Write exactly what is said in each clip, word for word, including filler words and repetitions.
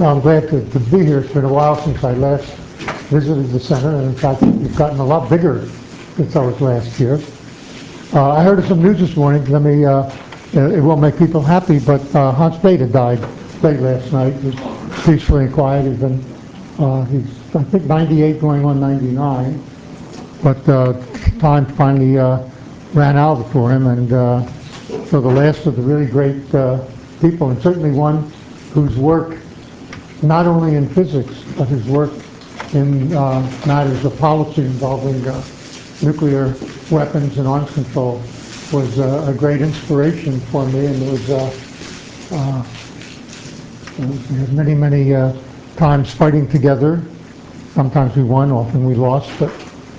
I'm glad to, to be here. It's been a while since I last visited the center, and in fact, it's gotten a lot bigger since I was last here. Uh, I heard of some news this morning. Let me, uh, it won't make people happy, but uh, Hans Bethe died late last night. He was peacefully and quiet. He's been, uh, he's, I think, ninety-eight going on ninety-nine. But uh, time finally uh, ran out for him, and uh, so the last of the really great uh, people, and certainly one whose work, not only in physics, but his work in uh, matters of policy involving uh, nuclear weapons and arms control, was uh, a great inspiration for me. And it was uh, uh, we had many, many uh, times fighting together. Sometimes we won, often we lost, but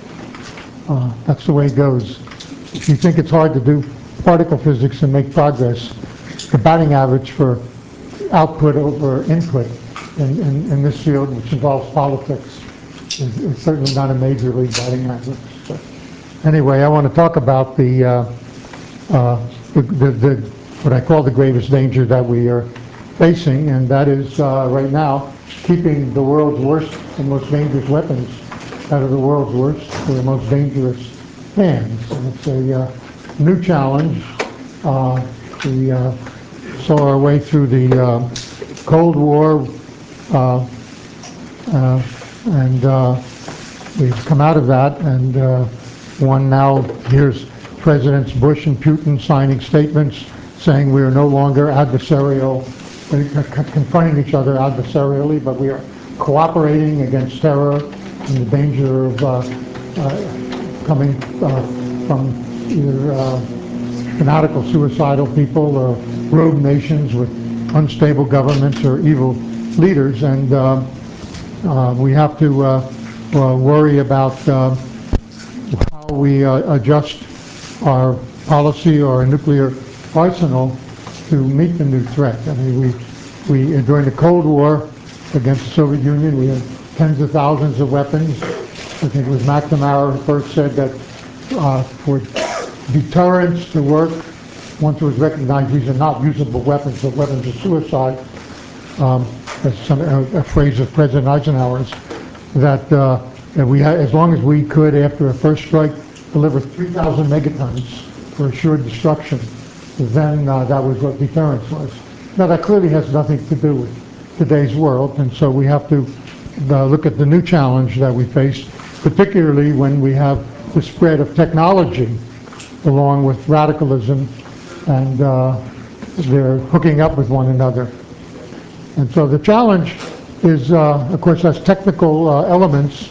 uh, that's the way it goes. If you think it's hard to do particle physics and make progress, the batting average for output over input in, in, in this field, which involves politics, is, is certainly not a major league batting average. But anyway, I want to talk about the, uh, uh, the, the, the what I call the gravest danger that we are facing, and that is uh, right now keeping the world's worst and most dangerous weapons out of the world's worst or the most dangerous hands. And it's a uh, new challenge. Uh, we uh, saw our way through the uh, Cold War, uh, uh, and uh, we've come out of that, and uh, one now hears Presidents Bush and Putin signing statements saying we are no longer adversarial, confronting each other adversarially, but we are cooperating against terror and the danger of uh, uh, coming uh, from either uh, fanatical suicidal people or rogue nations with unstable governments or evil leaders. And uh, uh, we have to uh, uh, worry about uh, how we uh, adjust our policy or our nuclear arsenal to meet the new threat. I mean, we, we during the Cold War against the Soviet Union, we had tens of thousands of weapons. I think it was McNamara who first said that uh, for deterrence to work, once it was recognized these are not usable weapons, but weapons of suicide, um, that's some, a, a phrase of President Eisenhower's, that, uh, that we had, as long as we could, after a first strike, deliver three thousand megatons for assured destruction, then uh, that was what deterrence was. Now that clearly has nothing to do with today's world, and so we have to uh, look at the new challenge that we face, particularly when we have the spread of technology along with radicalism, and uh, they're hooking up with one another. And so the challenge is, uh, of course, has technical uh, elements,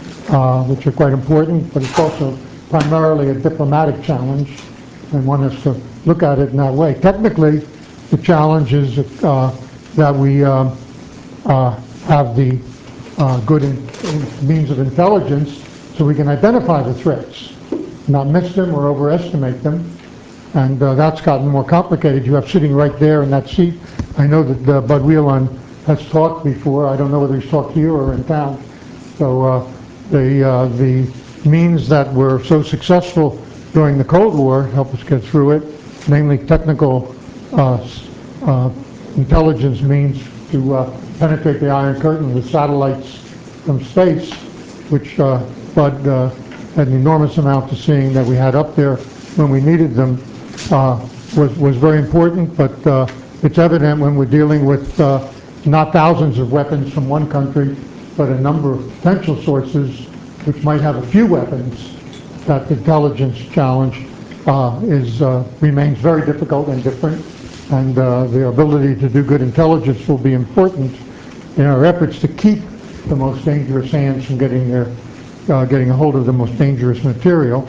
uh, which are quite important, but it's also primarily a diplomatic challenge, and one has to look at it in that way. Technically, the challenge is uh, that we uh, uh, have the uh, good in, in means of intelligence so we can identify the threats, not miss them or overestimate them. And uh, that's gotten more complicated. You have sitting right there in that seat, I know that uh, Bud Whelan has talked before. I don't know whether he's talked here or in town. So uh, the, uh, the means that were so successful during the Cold War help us get through it, namely technical uh, uh, intelligence means to uh, penetrate the Iron Curtain with satellites from space, which uh, Bud uh, had an enormous amount of seeing that we had up there when we needed them, uh, was, was very important, but uh, it's evident when we're dealing with uh, not thousands of weapons from one country, but a number of potential sources which might have a few weapons, that the intelligence challenge uh, is, uh, remains very difficult and different, and uh, the ability to do good intelligence will be important in our efforts to keep the most dangerous hands from getting their, uh, getting a hold of the most dangerous material.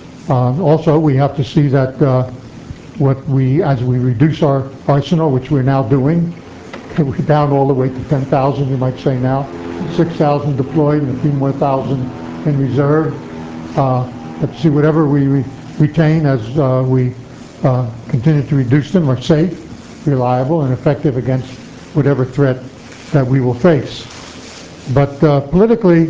Uh, also, we have to see that uh, what we, as we reduce our arsenal, which we're now doing, we're down all the way to ten thousand, you might say now, six thousand deployed and a few more thousand in reserve. Uh, let's see, whatever we re retain as uh, we uh, continue to reduce them are safe, reliable, and effective against whatever threat that we will face. But uh, politically,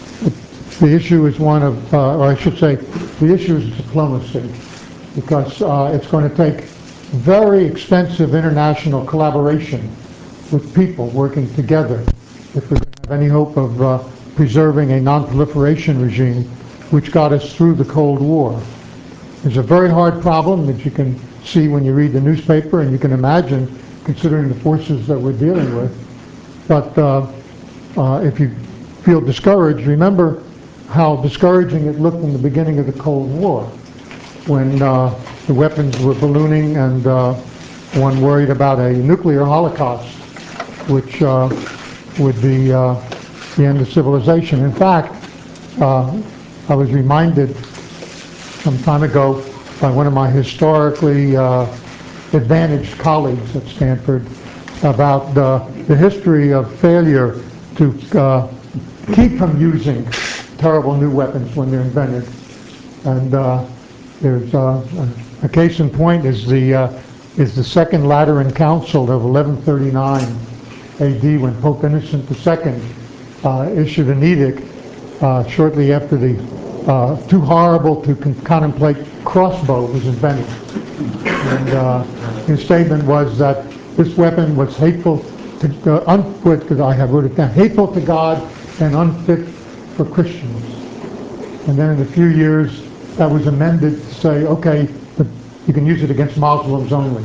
the issue is one of, uh, or I should say, the issue is diplomacy, because uh, it's going to take very expensive international collaboration with people working together if we're going to have any hope of uh, preserving a non-proliferation regime which got us through the Cold War. It's a very hard problem that you can see when you read the newspaper, and you can imagine considering the forces that we're dealing with. But uh, uh, if you feel discouraged, remember how discouraging it looked in the beginning of the Cold War, when uh, the weapons were ballooning and uh, one worried about a nuclear holocaust, which uh, would be uh, the end of civilization. In fact, uh, I was reminded some time ago by one of my historically uh, advantaged colleagues at Stanford about uh, the history of failure to uh, keep from using terrible new weapons when they're invented. And uh, there's uh, a case in point is the uh, is the Second Lateran Council of eleven thirty-nine A D, when Pope Innocent the Second uh, issued an edict uh, shortly after the uh, too horrible to con contemplate crossbow was invented. And uh, his statement was that this weapon was hateful to, uh, unfit, I have wrote it down, hateful to God and unfit for Christians. And then in a few years, that was amended to say, okay, but you can use it against Muslims only.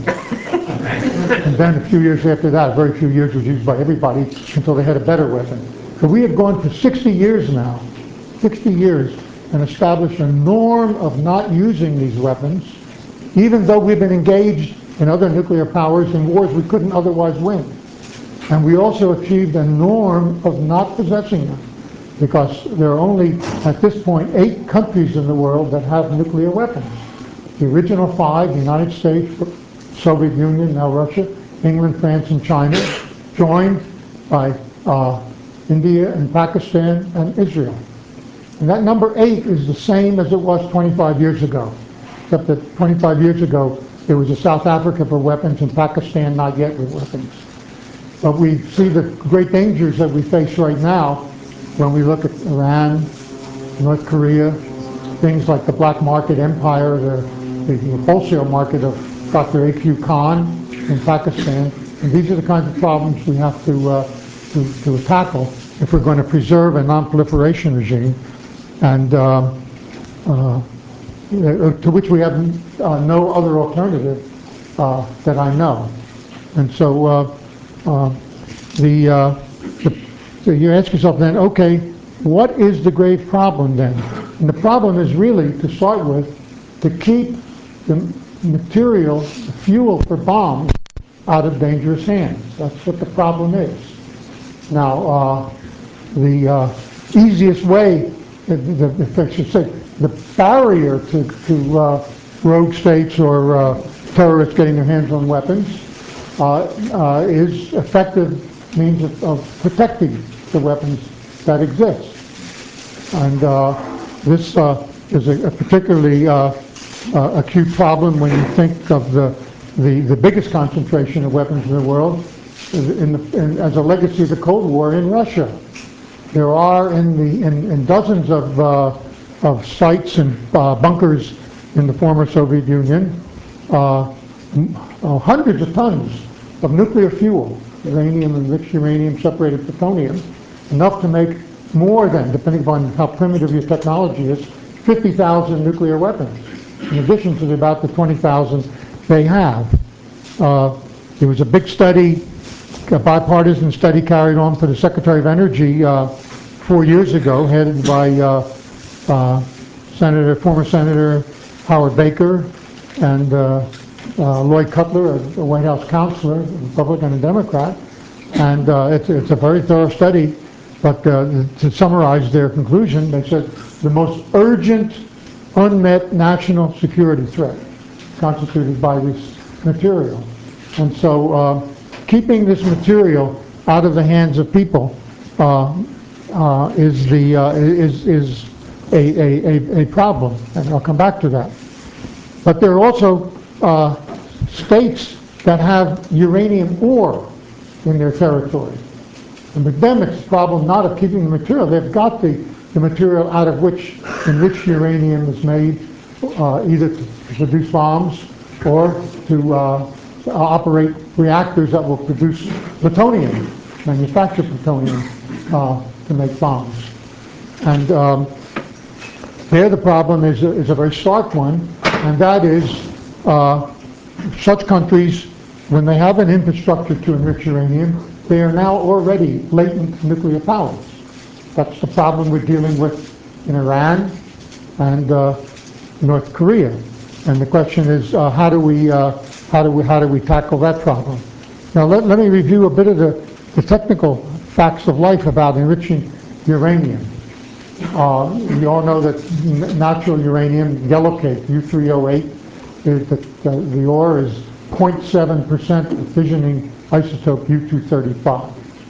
And then a few years after that, very few years, was used by everybody until they had a better weapon. So we have gone for sixty years now, sixty years, and established a norm of not using these weapons, even though we've been engaged in other nuclear powers in wars we couldn't otherwise win. And we also achieved a norm of not possessing them, because there are only, at this point, eight countries in the world that have nuclear weapons. The original five, the United States, Soviet Union, now Russia, England, France, and China, joined by uh, India and Pakistan and Israel. And that number eight is the same as it was twenty-five years ago, except that twenty-five years ago, there was a South Africa for weapons and Pakistan not yet with weapons. But we see the great dangers that we face right now when we look at Iran, North Korea, things like the black market empire, the, the wholesale market of Doctor A Q Khan in Pakistan. And these are the kinds of problems we have to, uh, to, to tackle if we're going to preserve a non-proliferation regime, and uh, uh, to which we have uh, no other alternative uh, that I know. And so uh, uh, the, uh, the so you ask yourself then, okay, what is the grave problem then? And the problem is really, to start with, to keep the material, the fuel for bombs, out of dangerous hands. That's what the problem is. Now, uh, the uh, easiest way, the, the, I should say, the barrier to, to uh, rogue states or uh, terrorists getting their hands on weapons uh, uh, is effective means of, of protecting the weapons that exist. And uh, this uh, is a, a particularly uh, uh, acute problem when you think of the, the, the biggest concentration of weapons in the world in the, in, as a legacy of the Cold War in Russia. There are in, the, in, in dozens of, uh, of sites and uh, bunkers in the former Soviet Union, uh, uh, hundreds of tons of nuclear fuel, uranium, enriched uranium, separated plutonium, enough to make more than, depending upon how primitive your technology is, fifty thousand nuclear weapons, in addition to the, about the twenty thousand they have. Uh, there was a big study, a bipartisan study carried on for the Secretary of Energy uh, four years ago, headed by uh, uh, Senator, former Senator Howard Baker and uh, uh, Lloyd Cutler, a, a White House counselor, Republican and Democrat. And uh, it's, it's a very thorough study, but uh, to summarize their conclusion, they said the most urgent, unmet national security threat constituted by this material. And so uh, keeping this material out of the hands of people uh, uh, is the uh, is is a, a, a problem, and I'll come back to that. But there are also uh, states that have uranium ore in their territory. And with them, it's a problem not of keeping the material. They've got the, the material out of which enriched uranium is made, uh, either to produce bombs or to uh, operate reactors that will produce plutonium, manufacture plutonium uh, to make bombs. And um, there the problem is a, is a very stark one, and that is uh, such countries, when they have an infrastructure to enrich uranium, they are now already latent nuclear powers. That's the problem we're dealing with in Iran and uh, North Korea. And the question is, uh, how do we, uh, how do we, how do we tackle that problem? Now let, let me review a bit of the, the technical facts of life about enriching uranium. Uh, you all know that natural uranium, yellowcake, U three oh eight, is the, the, the ore is zero point seven percent fissioning isotope U two thirty-five.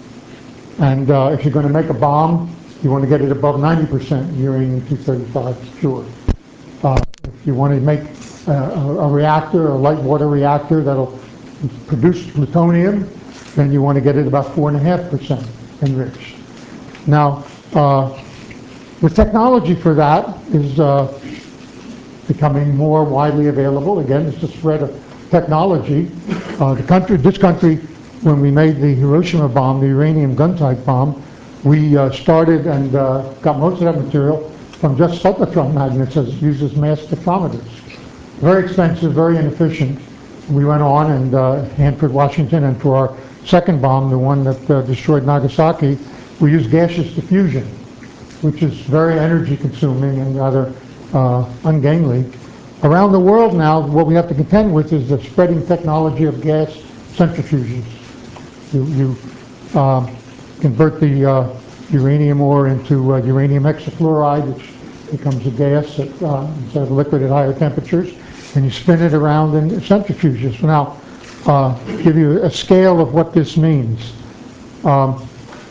And uh, if you're going to make a bomb, you want to get it above ninety percent uranium two thirty-five pure. Uh, if you want to make a, a, a reactor, a light water reactor that'll produce plutonium, then you want to get it about four point five percent enriched. Now, uh, the technology for that is uh, becoming more widely available. Again, it's the spread of technology. Uh, the country, this country, when we made the Hiroshima bomb, the uranium gun-type bomb, we uh, started and uh, got most of that material from just cyclotron magnets that uses mass spectrometers. Very expensive, very inefficient. We went on and uh, Hanford, Washington, and for our second bomb, the one that uh, destroyed Nagasaki, we used gaseous diffusion, which is very energy consuming and rather uh, ungainly. Around the world now, what we have to contend with is the spreading technology of gas centrifuges. You, you uh, convert the uh, uranium ore into uh, uranium hexafluoride, which becomes a gas at, uh, instead of liquid at higher temperatures, and you spin it around in centrifuges. Now, uh, give you a scale of what this means. Um,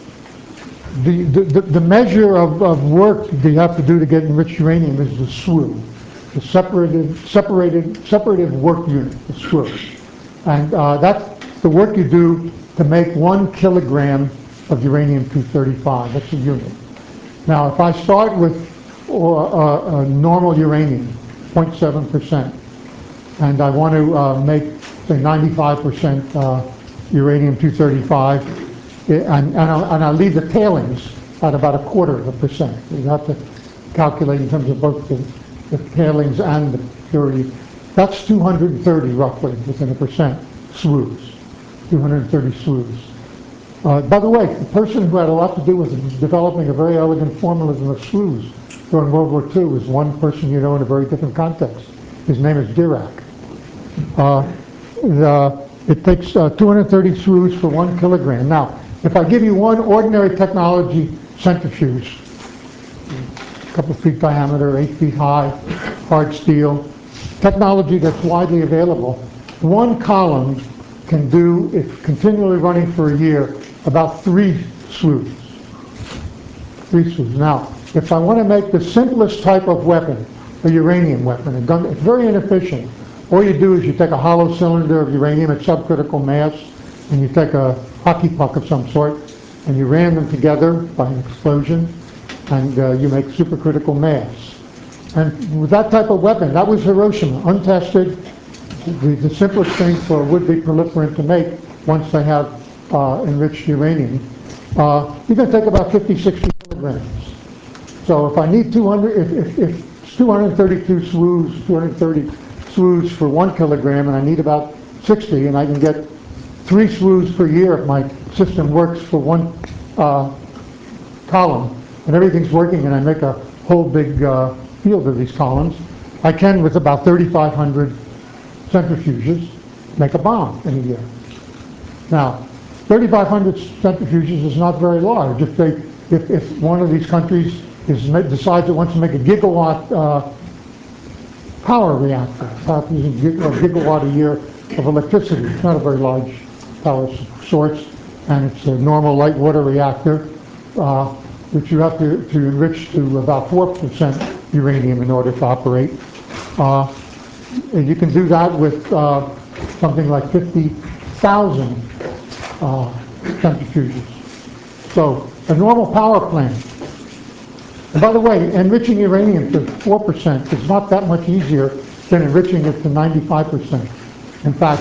the, the, the measure of, of work that you have to do to get enriched uranium is the S W U, the separated, separated, separative work unit, the S W U. And uh, that's the work you do to make one kilogram of uranium two thirty-five. That's a unit. Now, if I start with uh, uh, normal uranium, zero point seven percent, and I want to uh, make, say, ninety-five percent uh, uranium two thirty-five, and, and, I, and I leave the tailings at about a quarter of a percent. You have to calculate in terms of both the, the tailings and the purity. That's two hundred thirty, roughly, within a percent, S W Us, two hundred thirty S W Us. Uh, by the way, the person who had a lot to do with developing a very elegant formalism of S W Us during World War Two is one person you know in a very different context. His name is Dirac. Uh, the, it takes uh, two hundred thirty S W Us for one kilogram. Now, if I give you one ordinary technology centrifuge, a couple of feet diameter, eight feet high, hard steel, technology that's widely available, one column can do, if continually running for a year, about three S W Us. Three S W Us. Now, if I want to make the simplest type of weapon, a uranium weapon, a gun, it's very inefficient. All you do is you take a hollow cylinder of uranium at subcritical mass, and you take a hockey puck of some sort, and you ram them together by an explosion, and uh, you make supercritical mass. And with that type of weapon, that was Hiroshima, untested, the, the simplest thing for a would-be proliferant to make once they have uh, enriched uranium. Uh, you're going to take about fifty, sixty kilograms. So if I need two hundred, if, if, if it's two hundred thirty-two S W Us, two hundred thirty S W Us for one kilogram, and I need about sixty, and I can get three S W Us per year if my system works for one uh, column, and everything's working, and I make a whole big uh, field of these columns, I can, with about thirty-five hundred centrifuges, make a bomb in a year. Now, thirty-five hundred centrifuges is not very large. If they, if, if one of these countries is decides it wants to make a gigawatt uh, power reactor, power using gig, a gigawatt a year of electricity, it's not a very large power source, and it's a normal light water reactor, uh, which you have to, to enrich to about four percent uranium in order to operate. Uh, and you can do that with uh, something like fifty thousand uh, centrifuges. So a normal power plant. And by the way, enriching uranium to four percent is not that much easier than enriching it to ninety-five percent. In fact,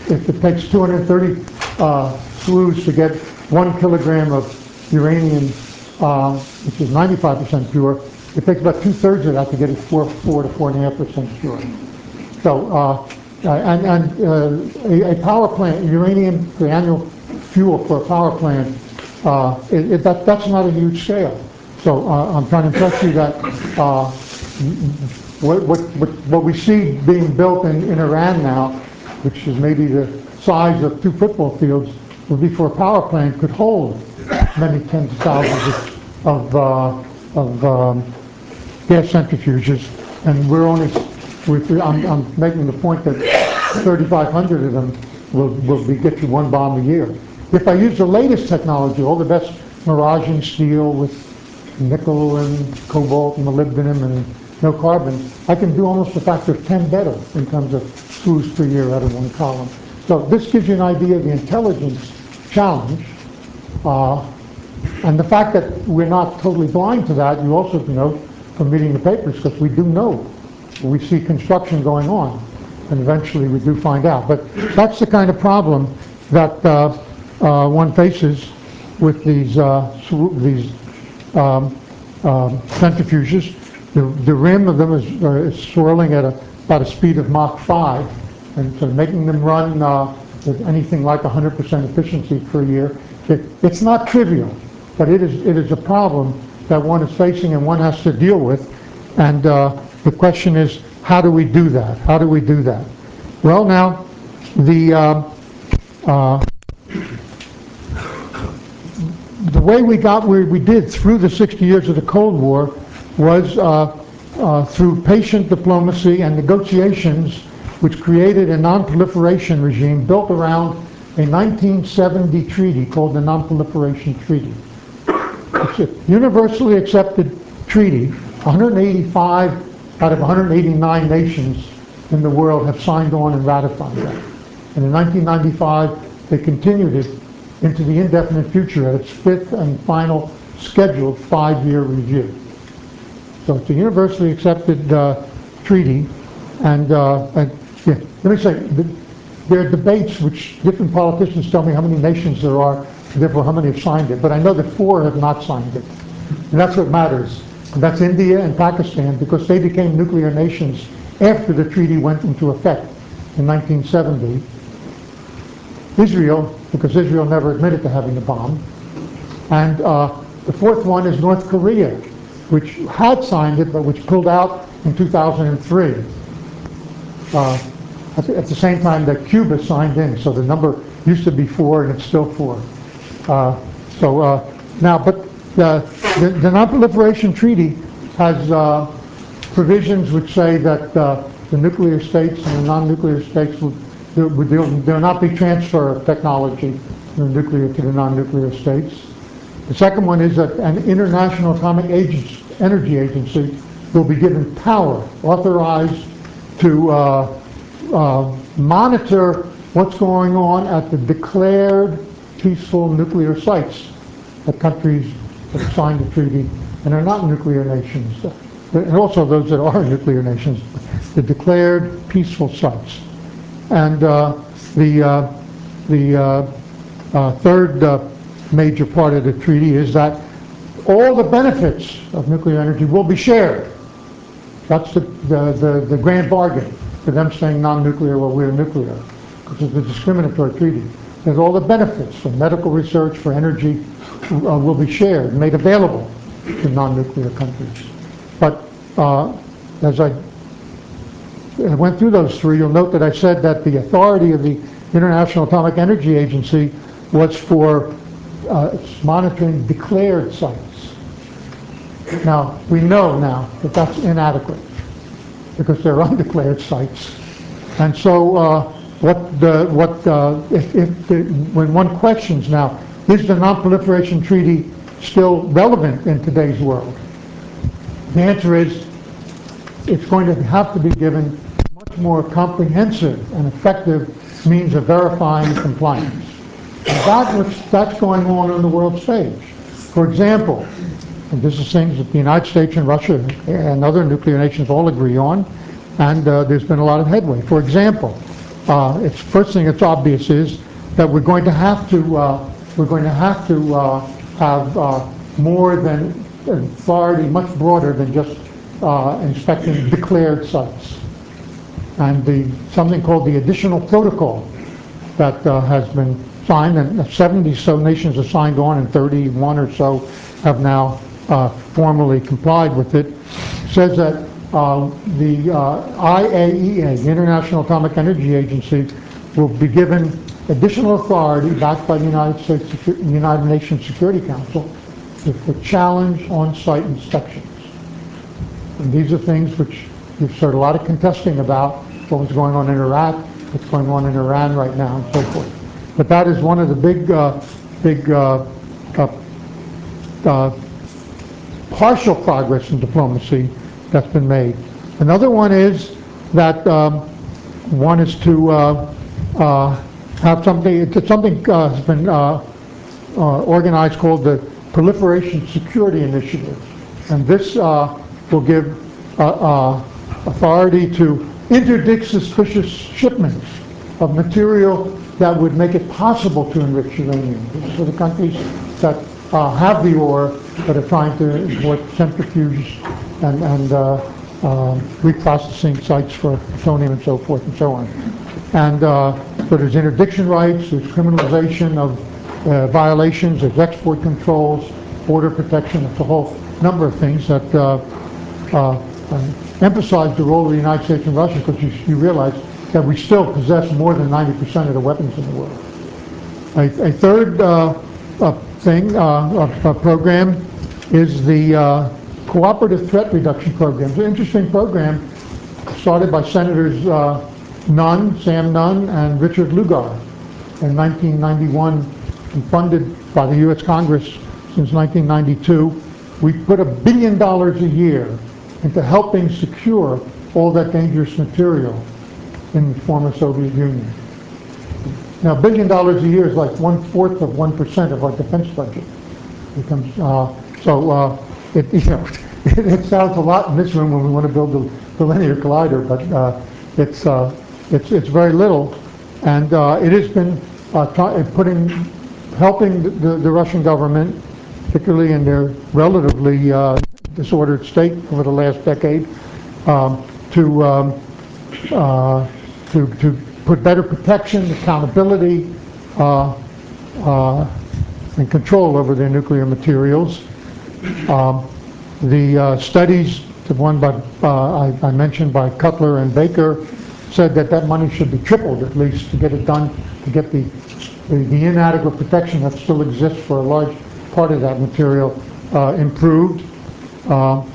if it takes two hundred thirty uh, S W Us to get one kilogram of uranium, uh, which is ninety-five percent pure, it takes about two-thirds of that to get it four, four to four and a half percent pure. So, uh, and, and uh, a, a power plant, uranium, the annual fuel for a power plant, uh, it, it, that, that's not a huge scale. So uh, I'm trying to impress you that uh, what, what, what, what we see being built in, in Iran now, which is maybe the size of two football fields, would be for a power plant could hold many tens of thousands of, uh, of um, gas centrifuges, and we're only, we're, I'm, I'm making the point that thirty-five hundred of them will, will be, get you one bomb a year. If I use the latest technology, all the best Marazin steel with nickel and cobalt and molybdenum and no carbon, I can do almost a factor of ten better in terms of S W Us per year out of one column. So this gives you an idea of the intelligence challenge. Uh, and the fact that we're not totally blind to that, you also know from reading the papers, because we do know. We see construction going on, and eventually we do find out. But that's the kind of problem that uh, uh, one faces with these, uh, these um, um, centrifuges. The, the rim of them is, uh, is swirling at a, about a speed of Mach five, and so making them run uh, with anything like one hundred percent efficiency per year. It, it's not trivial, but it is, it is a problem that one is facing and one has to deal with. And uh, the question is, how do we do that? How do we do that? Well, now, the uh, uh, the way we got where we did through the sixty years of the Cold War was uh, uh, through patient diplomacy and negotiations, which created a non-proliferation regime built around a nineteen seventy treaty called the Non-Proliferation Treaty. It's a universally accepted treaty. one hundred eighty-five out of one hundred eighty-nine nations in the world have signed on and ratified that. And in nineteen ninety-five, they continued it into the indefinite future at its fifth and final scheduled five-year review. So it's a universally accepted uh, treaty, and, uh, and yeah, let me say, the, there are debates which different politicians tell me how many nations there are, and therefore how many have signed it, but I know that four have not signed it, and that's what matters. And that's India and Pakistan, because they became nuclear nations after the treaty went into effect in nineteen seventy. Israel, because Israel never admitted to having a bomb. And uh, the fourth one is North Korea, which had signed it, but which pulled out in two thousand three. Uh, at, the, at the same time that Cuba signed in, so the number used to be four and it's still four. Uh, so uh, now, but uh, the, the Non-Proliferation Treaty has uh, provisions which say that uh, the nuclear states and the non-nuclear states will There will not be transfer of technology from the nuclear to the non-nuclear states. The second one is that an International Atomic Agency, Energy Agency will be given power, authorized to uh, uh, monitor what's going on at the declared peaceful nuclear sites that countries that have signed the treaty and are not nuclear nations, and also those that are nuclear nations, the declared peaceful sites. And uh, the, uh, the uh, uh, third uh, major part of the treaty is that all the benefits of nuclear energy will be shared. That's the, the, the, the grand bargain for them saying non-nuclear while we're nuclear, because it's a discriminatory treaty. There's all the benefits for medical research, for energy, uh, will be shared and made available to non-nuclear countries. But uh, as I I went through those three, you'll note that I said that the authority of the International Atomic Energy Agency was for uh, monitoring declared sites. Now, we know now that that's inadequate, because they're undeclared sites. And so uh, what the, what, uh, if, if the, when one questions now, is the Non-Proliferation Treaty still relevant in today's world? The answer is, it's going to have to be given much more comprehensive and effective means of verifying compliance. And that which, that's going on on the world stage. For example, and this is things that the United States and Russia and other nuclear nations all agree on, and uh, there's been a lot of headway. For example, uh, it's first thing that's obvious is that we're going to have to uh, we're going to have to uh, have uh, more than authority, much broader than just uh, inspecting declared sites. And the something called the additional protocol that uh, has been signed, and seventy so nations have signed on, and thirty-one or so have now uh, formally complied with it, says that uh, the uh, I A E A, the International Atomic Energy Agency, will be given additional authority backed by the United States, Secu- United Nations Security Council to, to challenge on-site inspections. And these are things which you've heard a lot of contesting about, what was going on in Iraq, what's going on in Iran right now, and so forth. But that is one of the big, uh, big uh, uh, uh, partial progress in diplomacy that's been made. Another one is that um, one is to uh, uh, have something, it's something uh, has been uh, uh, organized called the Proliferation Security Initiative. And this uh, will give uh, uh, authority to interdict suspicious shipments of material that would make it possible to enrich uranium. This is for the countries that uh, have the ore but are trying to import centrifuges and, and uh, uh, reprocessing sites for plutonium and so forth and so on. And uh, so there's interdiction rights, there's criminalization of uh, violations, there's export controls, border protection, it's a whole number of things that uh, uh, uh, emphasize the role of the United States and Russia, because you, you realize that we still possess more than ninety percent of the weapons in the world. A, a third uh, uh, thing, uh, uh, program, is the uh, Cooperative Threat Reduction Program. It's an interesting program started by Senators uh, Nunn, Sam Nunn, and Richard Lugar in nineteen ninety-one, and funded by the U S Congress since nineteen ninety-two. We put a billion dollars a year into helping secure all that dangerous material in the former Soviet Union. Now, a billion dollars a year is like one-fourth of one percent of our defense budget. It comes, uh, so uh, it, you know, it, it sounds a lot in this room when we want to build the, the linear collider, but uh, it's, uh, it's, it's very little. And uh, it has been uh, try, putting, helping the, the Russian government, particularly in their relatively uh, disordered state over the last decade, um, to, um, uh, to, to put better protection, accountability, uh, uh, and control over their nuclear materials. Um, the uh, studies, the one by, uh, I, I mentioned by Cutler and Baker, said that that money should be tripled at least to get it done, to get the, the, the inadequate protection that still exists for a large part of that material uh, improved. Uh,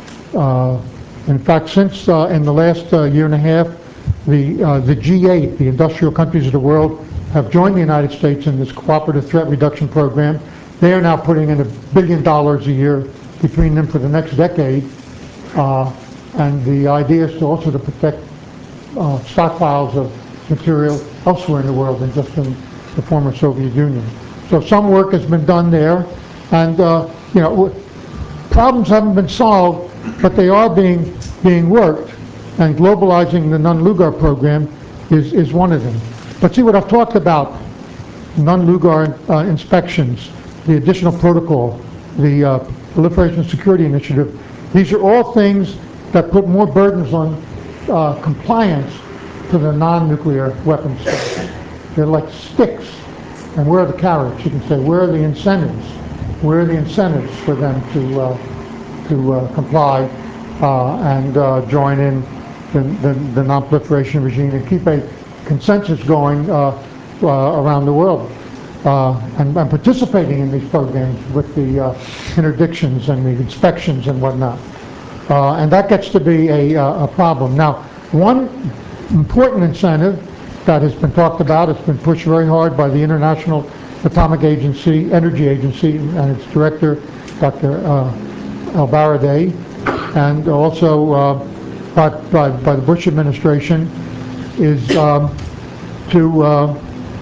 uh, in fact, since uh, in the last uh, year and a half, the, uh, the G eight, the industrial countries of the world, have joined the United States in this Cooperative Threat Reduction Program. They are now putting in a billion dollars a year between them for the next decade. Uh, and the idea is to also to protect uh, stockpiles of material elsewhere in the world than just in the former Soviet Union. So some work has been done there, and uh, you know, problems haven't been solved, but they are being being worked, and globalizing the Nunn-Lugar program is, is one of them. But see what I've talked about, Nunn-Lugar uh, inspections, the additional protocol, the uh, Proliferation Security Initiative, these are all things that put more burdens on uh, compliance to the non-nuclear weapons states. They're like sticks. And where are the carrots? You can say, where are the incentives? Where are the incentives for them to uh, to uh, comply uh, and uh, join in the, the, the non-proliferation regime and keep a consensus going uh, uh, around the world, uh, and, and participating in these programs with the uh, interdictions and the inspections and whatnot. Uh, and that gets to be a, uh, a problem. Now, one important incentive that has been talked about, it's been pushed very hard by the International Atomic Agency, Energy Agency, and its director, Doctor Uh, El-Baradei, and also uh, by, by, by the Bush administration, is um, to uh,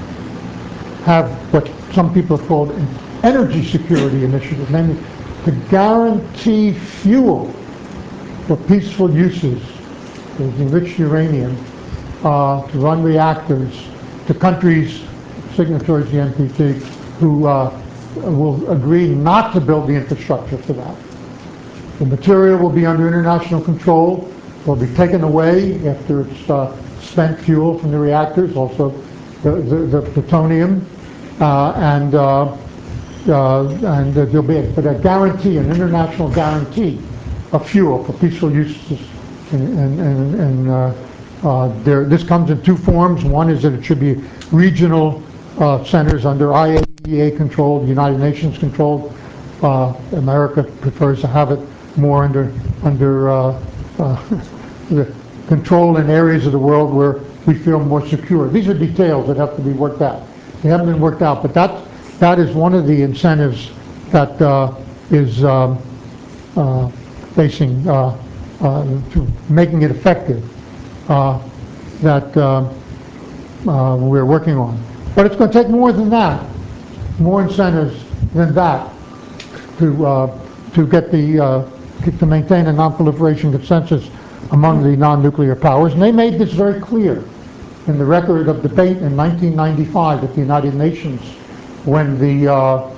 have what some people have called an energy security initiative, namely to guarantee fuel for peaceful uses of enriched uranium uh, to run reactors to countries, signatories to the N P T, who uh, will agree not to build the infrastructure for that. The material will be under international control, will be taken away after it's uh, spent fuel from the reactors, also the, the, the plutonium, uh, and uh, uh, and uh, there'll be a, but a guarantee, an international guarantee of fuel for peaceful uses. And, and, and, and uh, uh, there, this comes in two forms. One is that it should be regional uh, centers under I A E A control, United Nations controlled. Uh, America prefers to have it more under under uh, uh, the control in areas of the world where we feel more secure. These are details that have to be worked out. They haven't been worked out, but that that is one of the incentives that uh, is um, uh, facing uh, uh, to making it effective uh, that uh, uh, we're working on. But it's going to take more than that, more incentives than that to uh, to get the uh, to maintain a non-proliferation consensus among the non-nuclear powers, and they made this very clear in the record of debate in nineteen ninety-five at the United Nations, when the uh,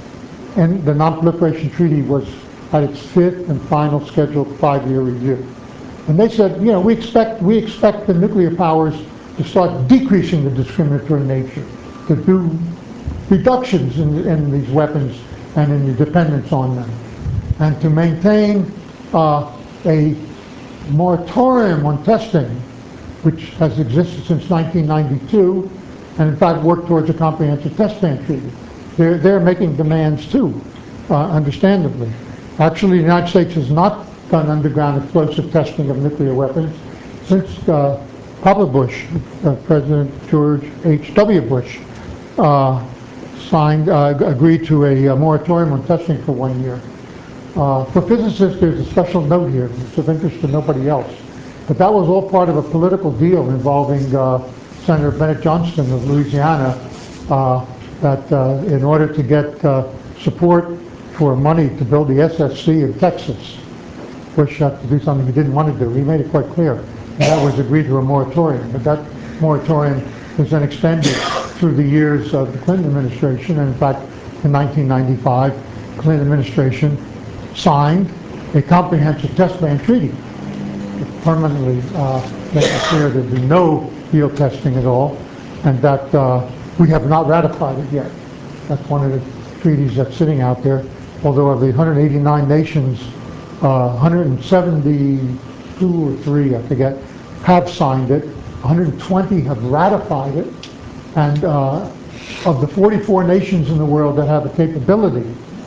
and the Non-Proliferation Treaty was at its fifth and final scheduled five-year review. And they said, you know, we expect we expect the nuclear powers to start decreasing the discriminatory nature, to do reductions in, in these weapons and in the dependence on them, and to maintain uh, a moratorium on testing, which has existed since nineteen ninety-two, and in fact work towards a comprehensive test ban treaty. They're, they're making demands too, uh, understandably. Actually, the United States has not done underground explosive testing of nuclear weapons since uh, Papa Bush, uh, President George H W Bush, uh, signed, uh, agreed to a, a moratorium on testing for one year. Uh, for physicists, there's a special note here. It's of interest to nobody else. But that was all part of a political deal involving uh, Senator Bennett Johnston of Louisiana, uh, that uh, in order to get uh, support for money to build the S S C in Texas, Bush had to do something he didn't want to do. He made it quite clear. And that was agreed to a moratorium. But that moratorium was then extended through the years of the Clinton administration. And in fact, in nineteen ninety-five, the Clinton administration signed a comprehensive test ban treaty, permanently uh, making clear there'd be no field testing at all, and that uh, we have not ratified it yet. That's one of the treaties that's sitting out there. Although of the one hundred eighty-nine nations, uh, one hundred seventy-two or three, I forget, have signed it. one hundred twenty have ratified it, and uh, of the forty-four nations in the world that have the capability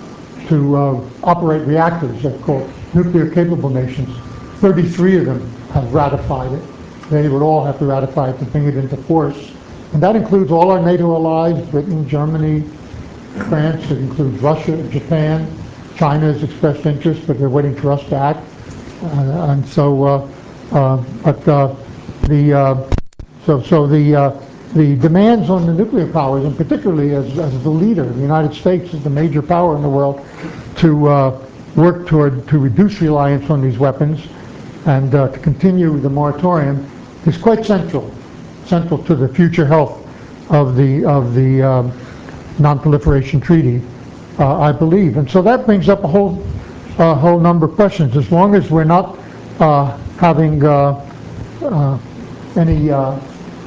to uh, operate reactors, they're called nuclear capable nations, thirty-three of them have ratified it. They would all have to ratify it to bring it into force. And that includes all our NATO allies, Britain, Germany, France. It includes Russia, Japan. China has expressed interest, but they're waiting for us to act. Uh, and so, uh, uh, but uh, the uh, so so the uh, the demands on the nuclear powers, and particularly as, as the leader, the United States is the major power in the world, to uh, work toward to reduce reliance on these weapons and uh, to continue the moratorium is quite central, central to the future health of the of the um, Non-Proliferation Treaty, uh, I believe. And so that brings up a whole a whole number of questions. As long as we're not uh, having uh, uh, any uh,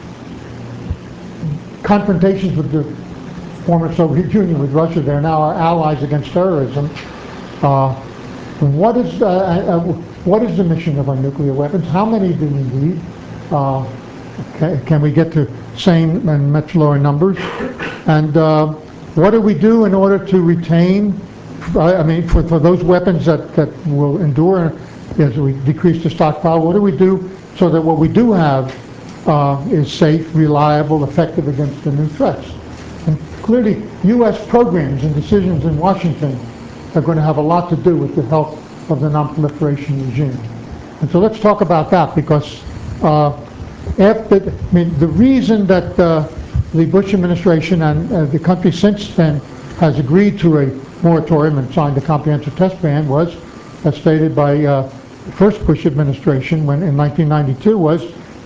confrontations with the former Soviet Union, with Russia, they're now our allies against terrorism. Uh, what is uh, uh, what is the mission of our nuclear weapons? How many do we need? Uh, can, can we get to same and much lower numbers? And uh, what do we do in order to retain? I mean, for, for those weapons that, that will endure as we decrease the stockpile, what do we do so that what we do have uh, is safe, reliable, effective against the new threats? And clearly, U S programs and decisions in Washington are going to have a lot to do with the health of the non-proliferation regime. And so let's talk about that, because uh, after, I mean, the reason that uh, the Bush administration and uh, the country since then has agreed to a moratorium and signed a comprehensive test ban was, as stated by uh, the first Bush administration when in nineteen ninety-two, was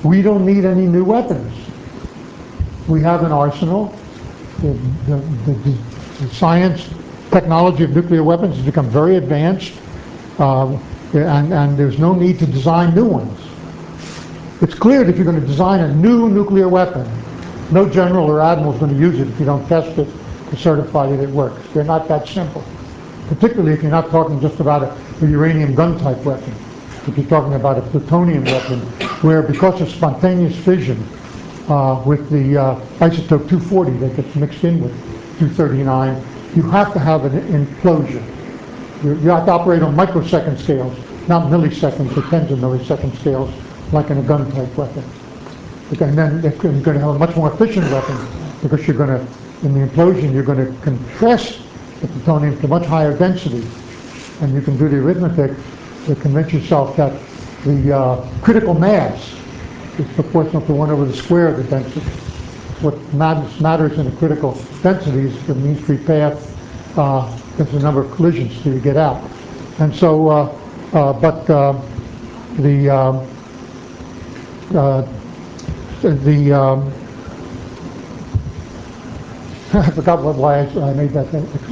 we don't need any new weapons. We have an arsenal. The, the, the, the science, technology of nuclear weapons has become very advanced, uh, and, and there's no need to design new ones. It's clear that if you're going to design a new nuclear weapon, no general or admiral is going to use it if you don't test it to certify that it works. They're not that simple, particularly if you're not talking just about a, a uranium gun type weapon. If you're talking about a plutonium weapon, where because of spontaneous fission uh, with the uh, isotope two forty that gets mixed in with two thirty-nine, you have to have an implosion. You, you have to operate on microsecond scales, not milliseconds or tens of millisecond scales, like in a gun type weapon. And then you're going to have a much more efficient weapon because you're going to, in the implosion, you're going to compress the plutonium to much higher density. And you can do the arithmetic to convince yourself that the uh, critical mass is proportional to one over the square of the density. What matters, matters in the critical density is the mean free path, uh, there's the number of collisions till you get out. And so, uh, uh, but uh, the, um, uh, the, um, I forgot what, why I, I made that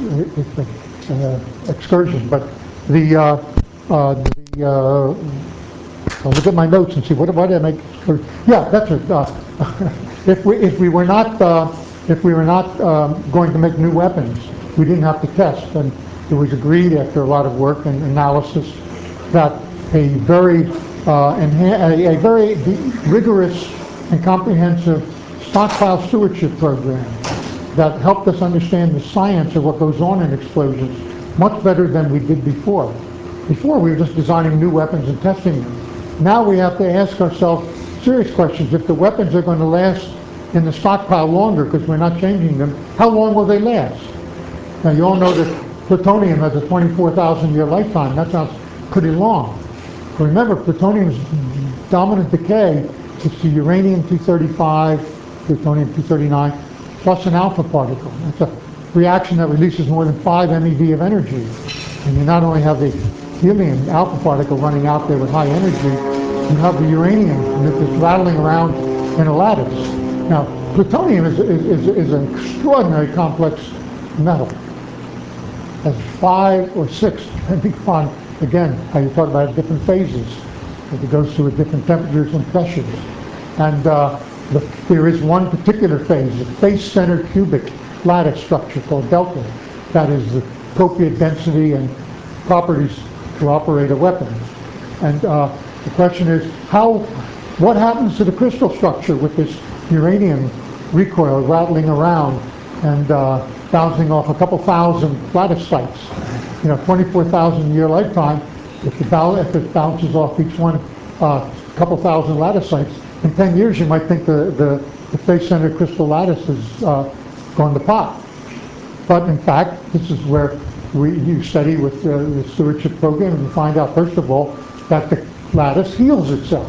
uh, uh, excursion, but the, uh, uh, the uh, I'll look at my notes and see what, what did I make. Yeah, that's it. Uh, if we if we were not uh, if we were not um, going to make new weapons, we didn't have to test, and it was agreed after a lot of work and analysis that a very uh, a, a very rigorous and comprehensive stockpile stewardship program that helped us understand the science of what goes on in explosions much better than we did before. Before we were just designing new weapons and testing them. Now we have to ask ourselves serious questions. If the weapons are going to last in the stockpile longer because we're not changing them, how long will they last? Now you all know that plutonium has a twenty-four thousand year lifetime. That sounds pretty long. But remember, plutonium's dominant decay is to uranium two thirty-five, plutonium two thirty-nine, plus an alpha particle. That's a reaction that releases more than five MeV of energy. And you not only have the helium alpha particle running out there with high energy, you have the uranium that's rattling around in a lattice. Now, plutonium is, is, is an extraordinary complex metal. It has five or six, depending upon, again, how you talk about different phases. It goes through at different temperatures and pressures. And uh, the, there is one particular phase, the face-centered cubic lattice structure called delta. That is the appropriate density and properties to operate a weapon. And uh, the question is, how, what happens to the crystal structure with this uranium recoil rattling around and uh, bouncing off a couple thousand lattice sites? You know, twenty-four thousand year lifetime, if, the if it bounces off each one uh, a couple thousand lattice sites, in ten years you might think the, the, the face-centered crystal lattice is uh, going to pop. But in fact, this is where we, you study with uh, the stewardship program, and you find out, first of all, that the lattice heals itself.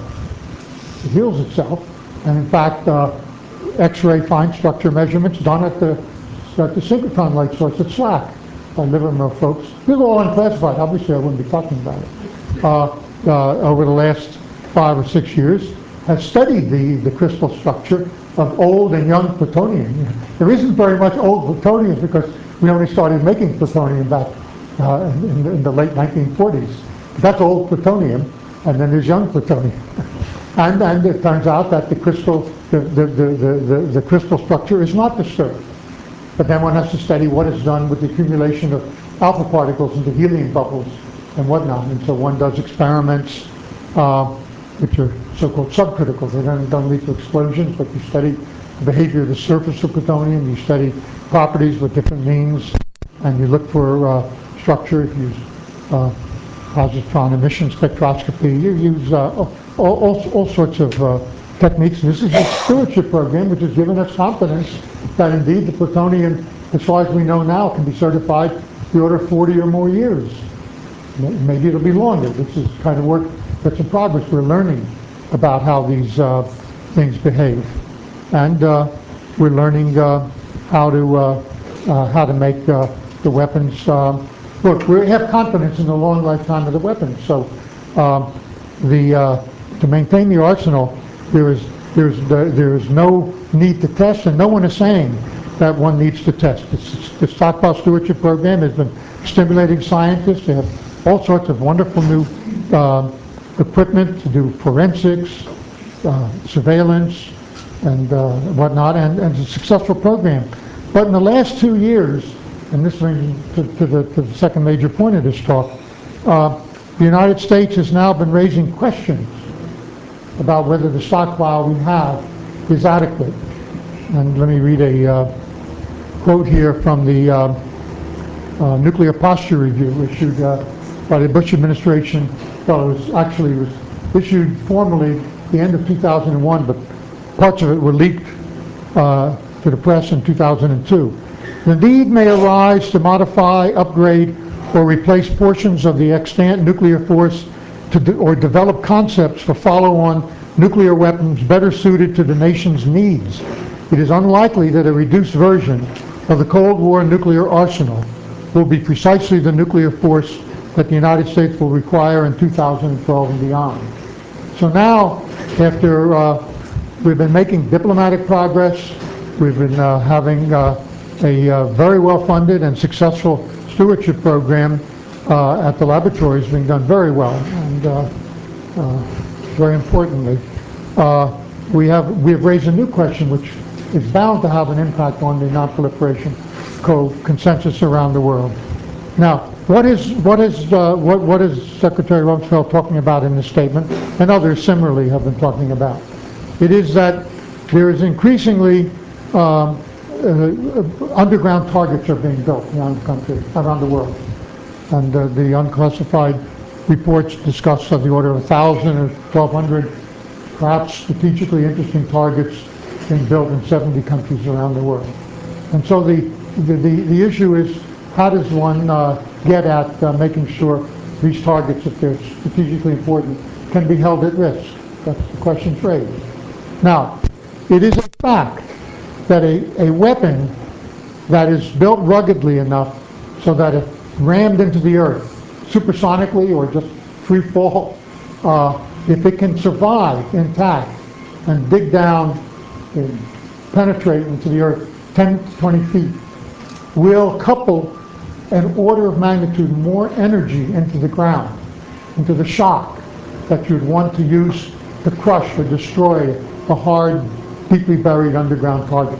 It heals itself. And in fact, uh, X-ray fine structure measurements done at the, at the synchrotron light source at SLAC by Livermore folks. These are all unclassified. Obviously, I wouldn't be talking about it. Uh, uh, over the last five or six years, has studied the, the crystal structure of old and young plutonium. There isn't very much old plutonium because we only started making plutonium back uh, in, in the late nineteen forties. That's old plutonium, and then there's young plutonium. and, and it turns out that the crystal, the, the, the, the, the crystal structure is not disturbed. But then one has to study what is done with the accumulation of alpha particles into helium bubbles and whatnot. And so one does experiments uh, which are so-called subcritical. They don't, don't lead to explosions, but you study the behavior of the surface of plutonium, you study properties with different means, and you look for uh, structure. You use uh, positron emission spectroscopy. You use uh, all, all, all sorts of uh, techniques. This is a stewardship program which has given us confidence that indeed the plutonium, as far as we know now, can be certified the order of forty or more years. Maybe it'll be longer. This is kind of work that's in progress. We're learning about how these uh, things behave, and uh, we're learning uh, how to uh, uh, how to make uh, the weapons. Um, look, we have confidence in the long lifetime of the weapons. So um, the uh, to maintain the arsenal, there is there's there is no need to test, and no one is saying that one needs to test. It's, the Stockpile Stewardship Program has been stimulating scientists. They have all sorts of wonderful new uh, equipment to do forensics, uh, surveillance, and uh, whatnot, and, and it's a successful program. But in the last two years, and this brings to, to, the, to the second major point of this talk, uh, the United States has now been raising questions about whether the stockpile we have is adequate. And let me read a uh, quote here from the uh, uh, Nuclear Posture Review issued uh, by the Bush administration. Well, it was actually was issued formally at the end of two thousand one, but parts of it were leaked uh, to the press in two thousand two. The need may arise to modify, upgrade, or replace portions of the extant nuclear force to de or develop concepts for follow-on nuclear weapons better suited to the nation's needs. It is unlikely that a reduced version of the Cold War nuclear arsenal will be precisely the nuclear force that the United States will require in two thousand twelve and beyond. So now, after uh, we've been making diplomatic progress, we've been uh, having uh, a uh, very well-funded and successful stewardship program uh, at the laboratories being done very well, and uh, uh, very importantly, uh, we have we have raised a new question which is bound to have an impact on the non-proliferation code consensus around the world. Now, what is what is uh, what what is Secretary Rumsfeld talking about in this statement, and others similarly have been talking about? It is that there is increasingly um, uh, underground targets are being built around the country, around the world, and uh, the unclassified reports discuss of the order of a thousand or twelve hundred, perhaps strategically interesting targets being built in seventy countries around the world. And so the the the, the issue is, how does one uh, get at uh, making sure these targets, if they're strategically important, can be held at risk? That's the question raised. Now, it is a fact that a, a weapon that is built ruggedly enough so that if rammed into the earth, supersonically or just free fall, uh, if it can survive intact and dig down and penetrate into the earth ten to twenty feet, will couple an order of magnitude more energy into the ground, into the shock that you'd want to use to crush or destroy a hard, deeply buried underground target.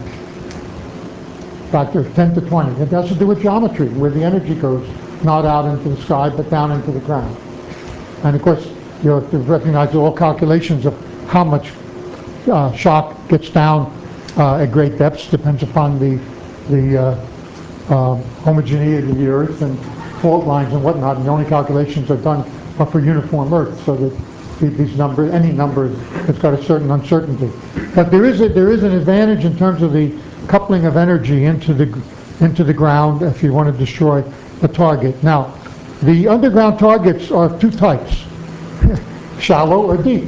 Factor of ten to twenty. It has to do with geometry, where the energy goes not out into the sky, but down into the ground. And of course, you have to recognize all calculations of how much uh, shock gets down uh, at great depths depends upon the the uh, uh, homogeneity of the Earth and fault lines and whatnot. And the only calculations are done are for uniform Earth, so that these numbers, any number, has got a certain uncertainty. But there is a, there is an advantage in terms of the coupling of energy into the into the ground if you want to destroy a target. Now, the underground targets are two types: shallow or deep.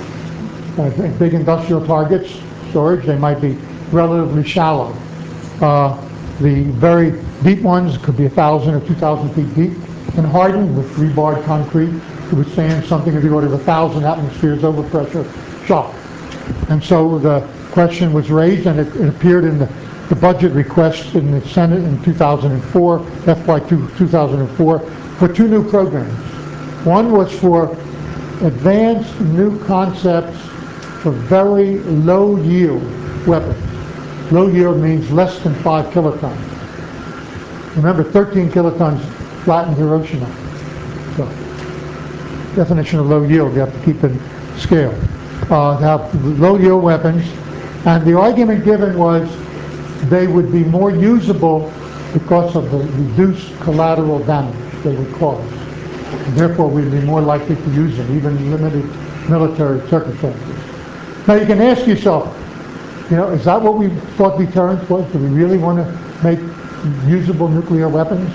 Uh, big industrial targets, storage, they might be relatively shallow. Uh, the very deep ones could be a thousand or two thousand feet deep and hardened with rebarred concrete to withstand something of the order of a thousand atmospheres overpressure shock. And so the question was raised, and it, it appeared in the, the budget request in the Senate in two thousand four, F Y two thousand four, for two new programs. One was for advanced new concepts for very low yield weapons. Low yield means less than five kilotons. Remember, thirteen kilotons flattened Hiroshima. So, definition of low yield, you have to keep in scale. Uh, to have low yield weapons, and the argument given was they would be more usable because of the reduced collateral damage they would cause. And therefore, we'd be more likely to use them, even in limited military circumstances. Now, you can ask yourself, you know, is that what we thought deterrence was? Do we really want to make usable nuclear weapons?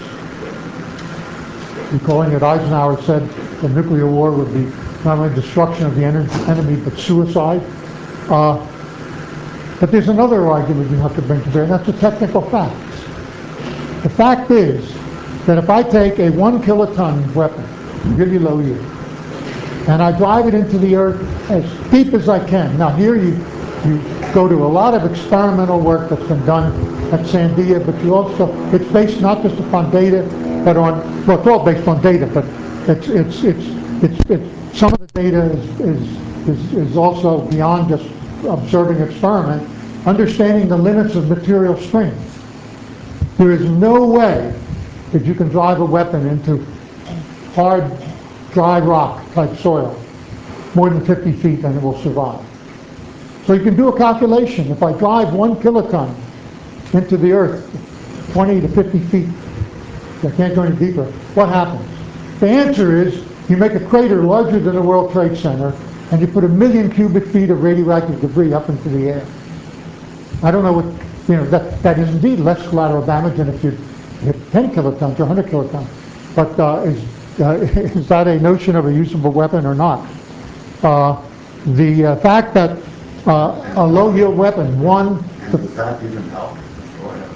Recalling that Eisenhower said that nuclear war would be not only destruction of the enemy, but suicide. Uh, but there's another argument you have to bring to bear, and that's the technical facts. The fact is that if I take a one kiloton weapon, really low yield, and I drive it into the earth as deep as I can. Now here you, you go to a lot of experimental work that's been done at Sandia, but you also, it's based not just upon data, but on, well, it's all based on data, but it's, it's, it's, it's, it's some of the data is, is, is, is also beyond just observing experiment, understanding the limits of material strength. There is no way that you can drive a weapon into hard, dry rock type soil more than fifty feet and it will survive. So you can do a calculation. If I drive one kiloton into the earth, twenty to fifty feet, I can't go any deeper, what happens? The answer is you make a crater larger than the World Trade Center and you put a million cubic feet of radioactive debris up into the air. I don't know what, you know, that, that is indeed less collateral damage than if you hit ten kilotons or one hundred kilotons. But uh, is, uh, is that a notion of a usable weapon or not? Uh, the uh, fact that uh, a low-yield weapon, one... Does that even help destroy it?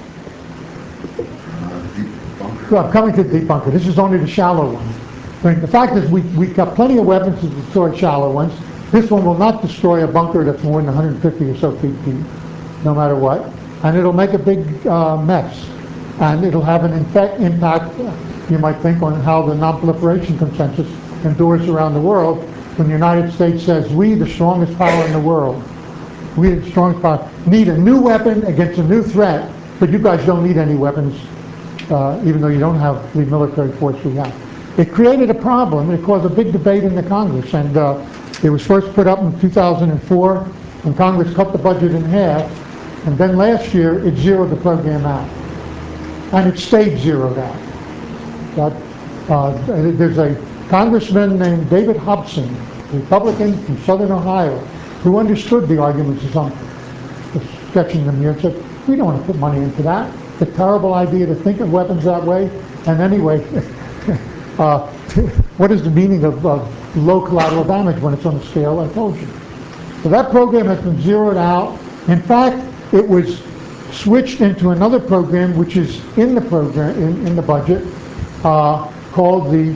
Uh, deep bunker? Well, coming to the deep bunker, this is only the shallow one. I mean, the fact is we, we've got plenty of weapons to destroy shallow ones. This one will not destroy a bunker that's more than one hundred fifty or so feet deep, no matter what. And it'll make a big uh, mess. And it'll have an impact, you might think, on how the non-proliferation consensus endures around the world when the United States says, we, the strongest power in the world, we, the strongest power, need a new weapon against a new threat, but you guys don't need any weapons, uh, even though you don't have the military force we have. It created a problem. It caused a big debate in the Congress, and uh, it was first put up in two thousand four, when Congress cut the budget in half, and then last year it zeroed the program out. And it stayed zeroed out. But, uh, there's a congressman named David Hobson, Republican from Southern Ohio, who understood the arguments of some sketching them here and said, we don't want to put money into that. It's a terrible idea to think of weapons that way. And anyway, uh, what is the meaning of, of low collateral damage when it's on the scale I told you? So that program has been zeroed out. In fact, it was switched into another program which is in the program, in, in the budget, uh, called the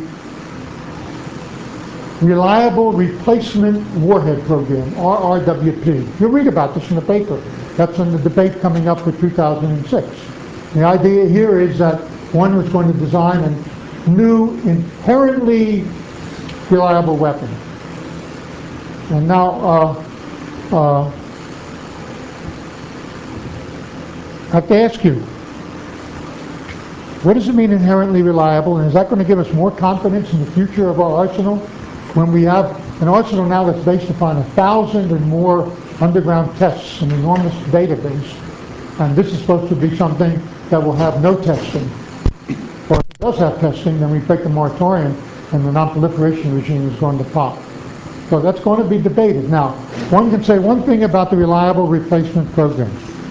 Reliable Replacement Warhead Program, R R W P. You'll read about this in the paper. That's in the debate coming up for two thousand six. The idea here is that one was going to design a new, inherently reliable weapon. And now, uh, uh, I have to ask you, what does it mean inherently reliable, and is that going to give us more confidence in the future of our arsenal when we have an arsenal now that's based upon a thousand and more underground tests, an enormous database, and this is supposed to be something that will have no testing. Or if it does have testing, then we break the moratorium and the non-proliferation regime is going to pop. So that's going to be debated. Now, one can say one thing about the Reliable Replacement Program.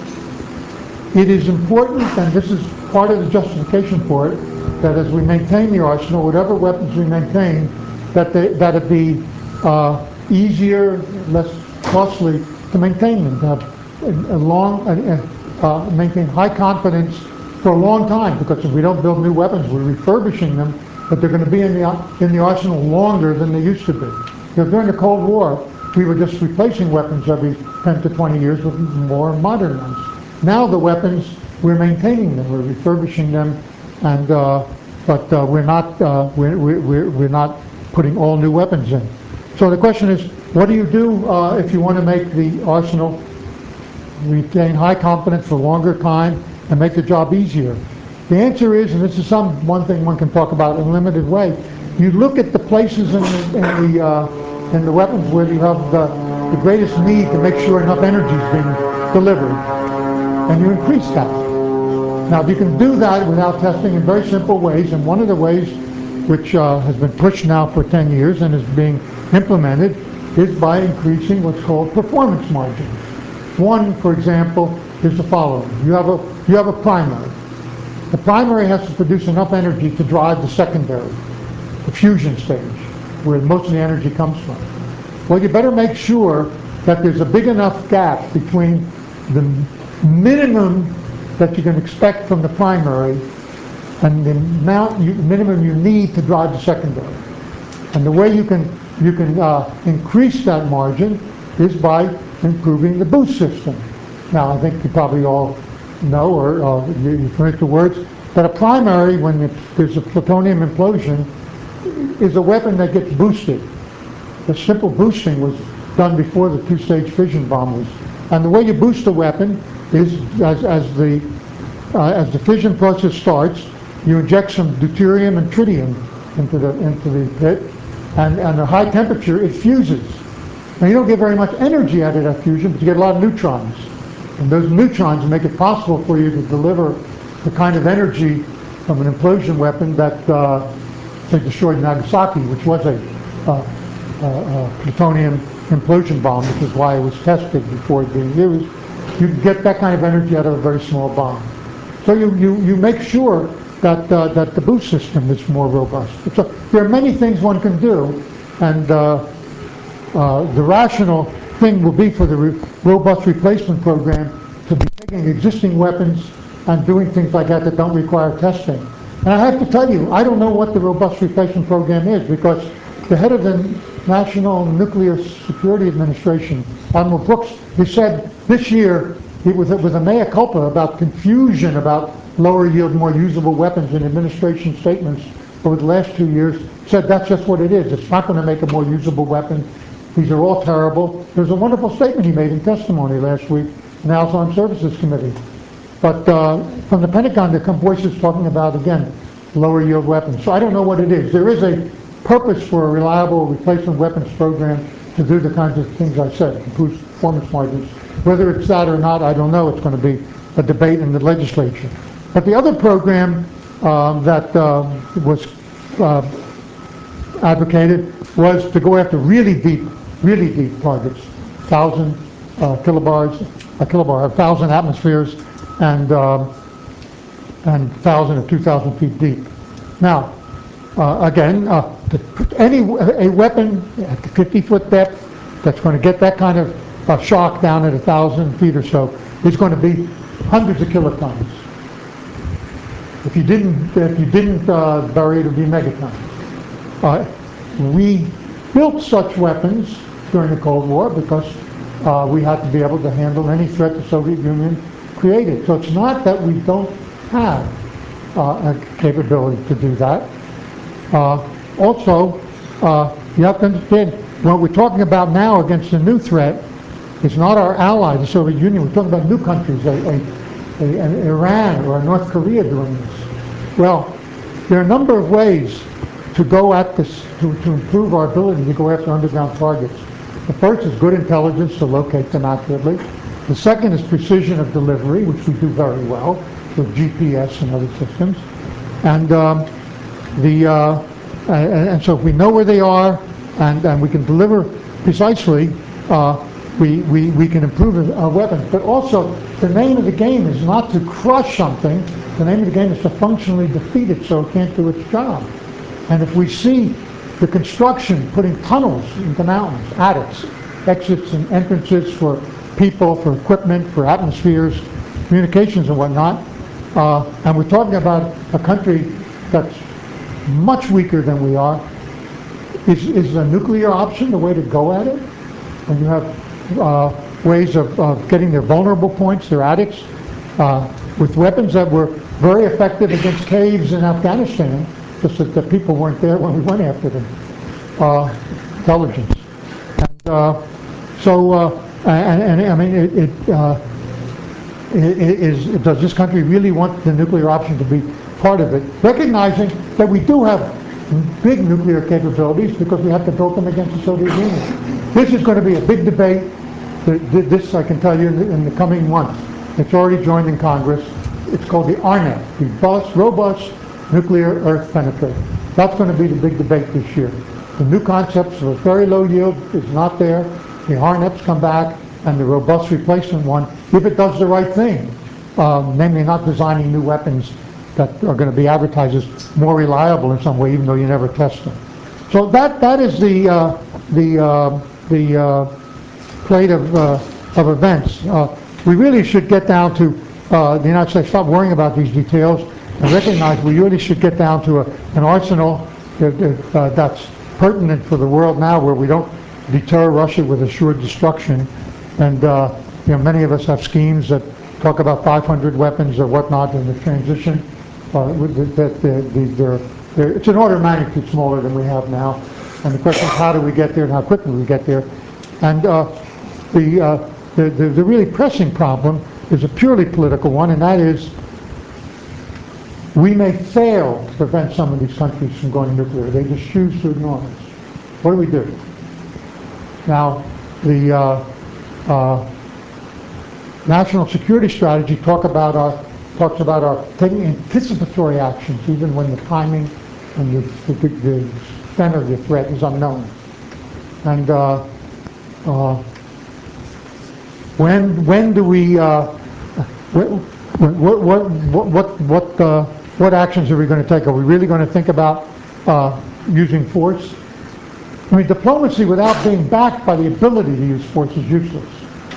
It is important, and this is part of the justification for it, that as we maintain the arsenal, whatever weapons we maintain, that they, that it be uh, easier, less costly to maintain them, to have a, a long, uh, uh, maintain high confidence for a long time. Because if we don't build new weapons, we're refurbishing them, but they're going to be in the in the arsenal longer than they used to be. You know, during the Cold War, we were just replacing weapons every ten to twenty years with more modern ones. Now the weapons, we're maintaining them, we're refurbishing them, and uh, but uh, we're not uh, we're, we're we're not putting all new weapons in. So the question is, what do you do uh, if you want to make the arsenal retain high confidence for a longer time and make the job easier? The answer is, and this is some one thing one can talk about in a limited way, you look at the places in the in the, uh, in the weapons where you have the, the greatest need to make sure enough energy is being delivered, and you increase that. Now, you can do that without testing in very simple ways, and one of the ways which uh, has been pushed now for ten years and is being implemented is by increasing what's called performance margins. One, for example, is the following. You have a, you have a primary. The primary has to produce enough energy to drive the secondary, the fusion stage, where most of the energy comes from. Well, you better make sure that there's a big enough gap between the minimum that you can expect from the primary and the amount you, minimum you need to drive the secondary. And the way you can you can uh, increase that margin is by improving the boost system. Now, I think you probably all know, or uh, you, you've heard the words, that a primary, when it, there's a plutonium implosion, is a weapon that gets boosted. The simple boosting was done before the two-stage fission bomb was. And the way you boost a weapon is, as, as, the, uh, as the fission process starts, you inject some deuterium and tritium into the, into the pit, and, and at high temperature, it fuses. Now, you don't get very much energy out of that fusion, but you get a lot of neutrons. And those neutrons make it possible for you to deliver the kind of energy from an implosion weapon that, uh, say, destroyed Nagasaki, which was a uh, uh, uh, plutonium implosion bomb, which is why it was tested before being used. You can get that kind of energy out of a very small bomb. So you, you, you make sure that, uh, that the boost system is more robust. So there are many things one can do, and uh, uh, the rational thing will be for the re robust replacement program to be taking existing weapons and doing things like that that don't require testing. And I have to tell you, I don't know what the robust replacement program is, because the head of the National Nuclear Security Administration, Admiral Brooks, he said this year, he was, it was a mea culpa about confusion about lower yield, more usable weapons in administration statements over the last two years, said that's just what it is. It's not going to make a more usable weapon. These are all terrible. There's a wonderful statement he made in testimony last week in the House Armed Services Committee. But uh, from the Pentagon, there come voices talking about, again, lower yield weapons. So I don't know what it is. There is a purpose for a reliable replacement weapons program to do the kinds of things I said, improve performance margins. Whether it's that or not, I don't know. It's going to be a debate in the legislature. But the other program um, that uh, was uh, advocated was to go after really deep, really deep targets, thousand uh, kilobars, a kilobar, a thousand atmospheres, and uh, and thousand or two thousand feet deep. Now, uh, again, uh, any a weapon at the fifty foot depth that's going to get that kind of uh, shock down at a thousand feet or so is going to be hundreds of kilotons. If you didn't, if you didn't uh, bury it, it would be megatons. Uh, we built such weapons during the Cold War because uh, we had to be able to handle any threat the Soviet Union created. So it's not that we don't have uh, a capability to do that. Uh, also, uh, you have to understand, what we're talking about now against a new threat is not our ally, the Soviet Union. We're talking about new countries, a, a, a, an Iran or a North Korea doing this. Well, there are a number of ways to go at this, to, to improve our ability to go after underground targets. The first is good intelligence to locate them accurately. The second is precision of delivery, which we do very well with G P S and other systems. And um, the uh, and, and so if we know where they are and, and we can deliver precisely, uh, we, we, we can improve our weapons. But also, the name of the game is not to crush something. The name of the game is to functionally defeat it so it can't do its job. And if we see the construction, putting tunnels into mountains, attics, exits and entrances for people, for equipment, for atmospheres, communications and whatnot, uh, and we're talking about a country that's much weaker than we are, is, is a nuclear option the way to go at it? When you have uh, ways of uh, getting their vulnerable points, their attics, uh, with weapons that were very effective against caves in Afghanistan, just that the people weren't there when we went after them. Uh, intelligence. And uh, so, uh, and, and I mean, it, it, uh, it is, does this country really want the nuclear option to be part of it? Recognizing that we do have big nuclear capabilities because we have to build them against the Soviet Union. This is going to be a big debate. This, I can tell you, in the, in the coming months. It's already joined in Congress. It's called the R NEP, the Robust, Robust Nuclear Earth Penetrator. That's going to be the big debate this year. The new concepts of a very low yield is not there. The R NEPs come back, and the robust replacement one, if it does the right thing, um, namely not designing new weapons that are going to be advertised as more reliable in some way, even though you never test them. So that that is the uh, the uh, the uh, plate of uh, of events. Uh, we really should get down to uh, the United States. Stop worrying about these details and recognize we really should get down to a, an arsenal that, uh, that's pertinent for the world now, where we don't deter Russia with assured destruction. And uh, you know, many of us have schemes that talk about five hundred weapons or whatnot in the transition. Uh, that the, the, they're, they're, it's an order of magnitude smaller than we have now. And the question is, how do we get there and how quickly we get there? And uh, the, uh, the, the, the really pressing problem is a purely political one, and that is we may fail to prevent some of these countries from going nuclear. They just choose to ignore us. What do we do? Now, the uh, uh, national security strategy talk about our, talks about our taking anticipatory actions, even when the timing and the, the, the extent of the threat is unknown. And uh, uh, when when do we uh, what what what what what uh, what actions are we going to take? Are we really going to think about uh, using force? I mean, diplomacy without being backed by the ability to use force is useless.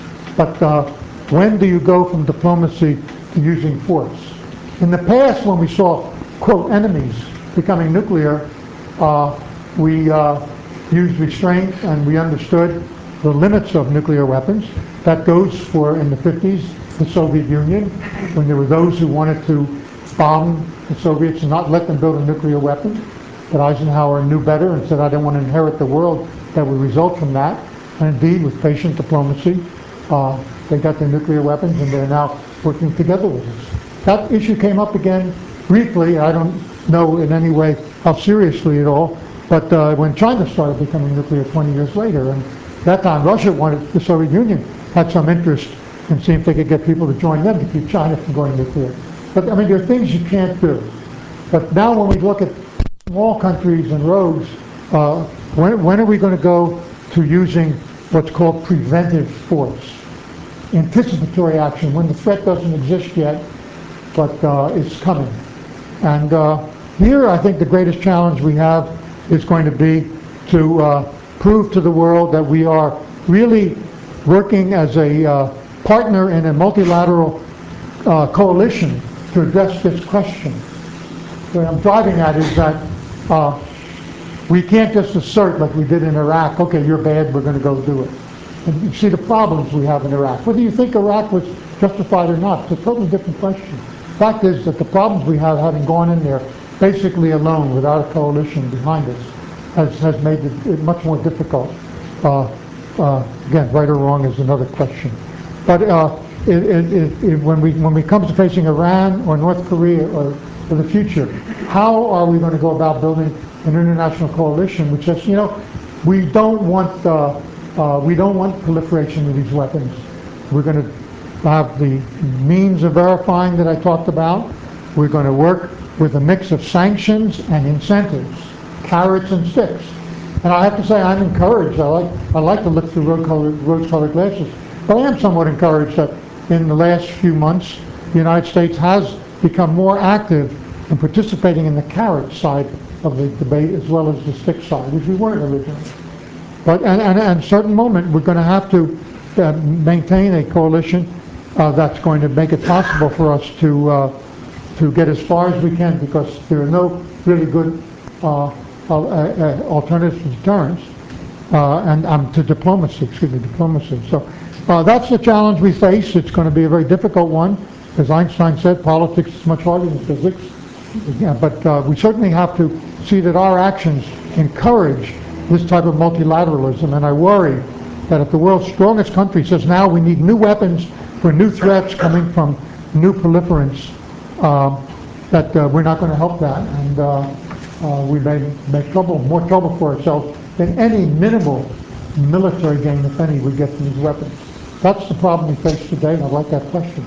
But uh, when do you go from diplomacy to using force? In the past, when we saw, quote, enemies becoming nuclear, uh, we uh, used restraint and we understood the limits of nuclear weapons. That goes for, in the fifties, the Soviet Union, when there were those who wanted to bomb the Soviets and not let them build a nuclear weapon. But Eisenhower knew better and said, I don't want to inherit the world that would result from that. And indeed, with patient diplomacy, uh, they got their nuclear weapons and they're now working together with us. That issue came up again briefly. I don't know in any way how seriously at all, but uh, when China started becoming nuclear twenty years later, and that time Russia wanted, the Soviet Union had some interest in seeing if they could get people to join them to keep China from going nuclear. But I mean, there are things you can't do. But now when we look at small countries and roads, uh, when, when are we going to go to using what's called preventive force? Anticipatory action, when the threat doesn't exist yet, but uh, it's coming. And uh, here I think the greatest challenge we have is going to be to uh, prove to the world that we are really working as a uh, partner in a multilateral uh, coalition to address this question. What I'm driving at is that uh, we can't just assert like we did in Iraq, okay, you're bad, we're going to go do it. And you see the problems we have in Iraq. Whether you think Iraq was justified or not, it's a totally different question. The fact is that the problems we have, having gone in there basically alone without a coalition behind us, has, has made it, it much more difficult. Uh, uh, again, right or wrong is another question. But uh, it, it, it, it, when we when we come to facing Iran or North Korea or, or the future, how are we going to go about building an international coalition which says, you know, we don't want uh, uh, we don't want proliferation of these weapons. We're going to have the means of verifying that I talked about. We're going to work with a mix of sanctions and incentives, carrots and sticks. And I have to say, I'm encouraged. I like I like to look through rose-colored rose-colored glasses. But I am somewhat encouraged that in the last few months, the United States has become more active in participating in the carrot side of the debate as well as the stick side, which we weren't originally. But and, and, and at a certain moment, we're going to have to uh, maintain a coalition uh, that's going to make it possible for us to uh, to get as far as we can, because there are no really good uh, uh, uh, alternatives to deterrence uh, and um, to diplomacy, excuse me, diplomacy. So uh, that's the challenge we face. It's going to be a very difficult one. As Einstein said, politics is much harder than physics. Yeah, but uh, we certainly have to see that our actions encourage this type of multilateralism, and I worry that if the world's strongest country says now we need new weapons for new threats coming from new proliferants, uh, that uh, we're not going to help that, and uh, uh, we may make trouble, more trouble for ourselves than any minimal military gain, if any, we get from these weapons. That's the problem we face today, and I'd like to have questions.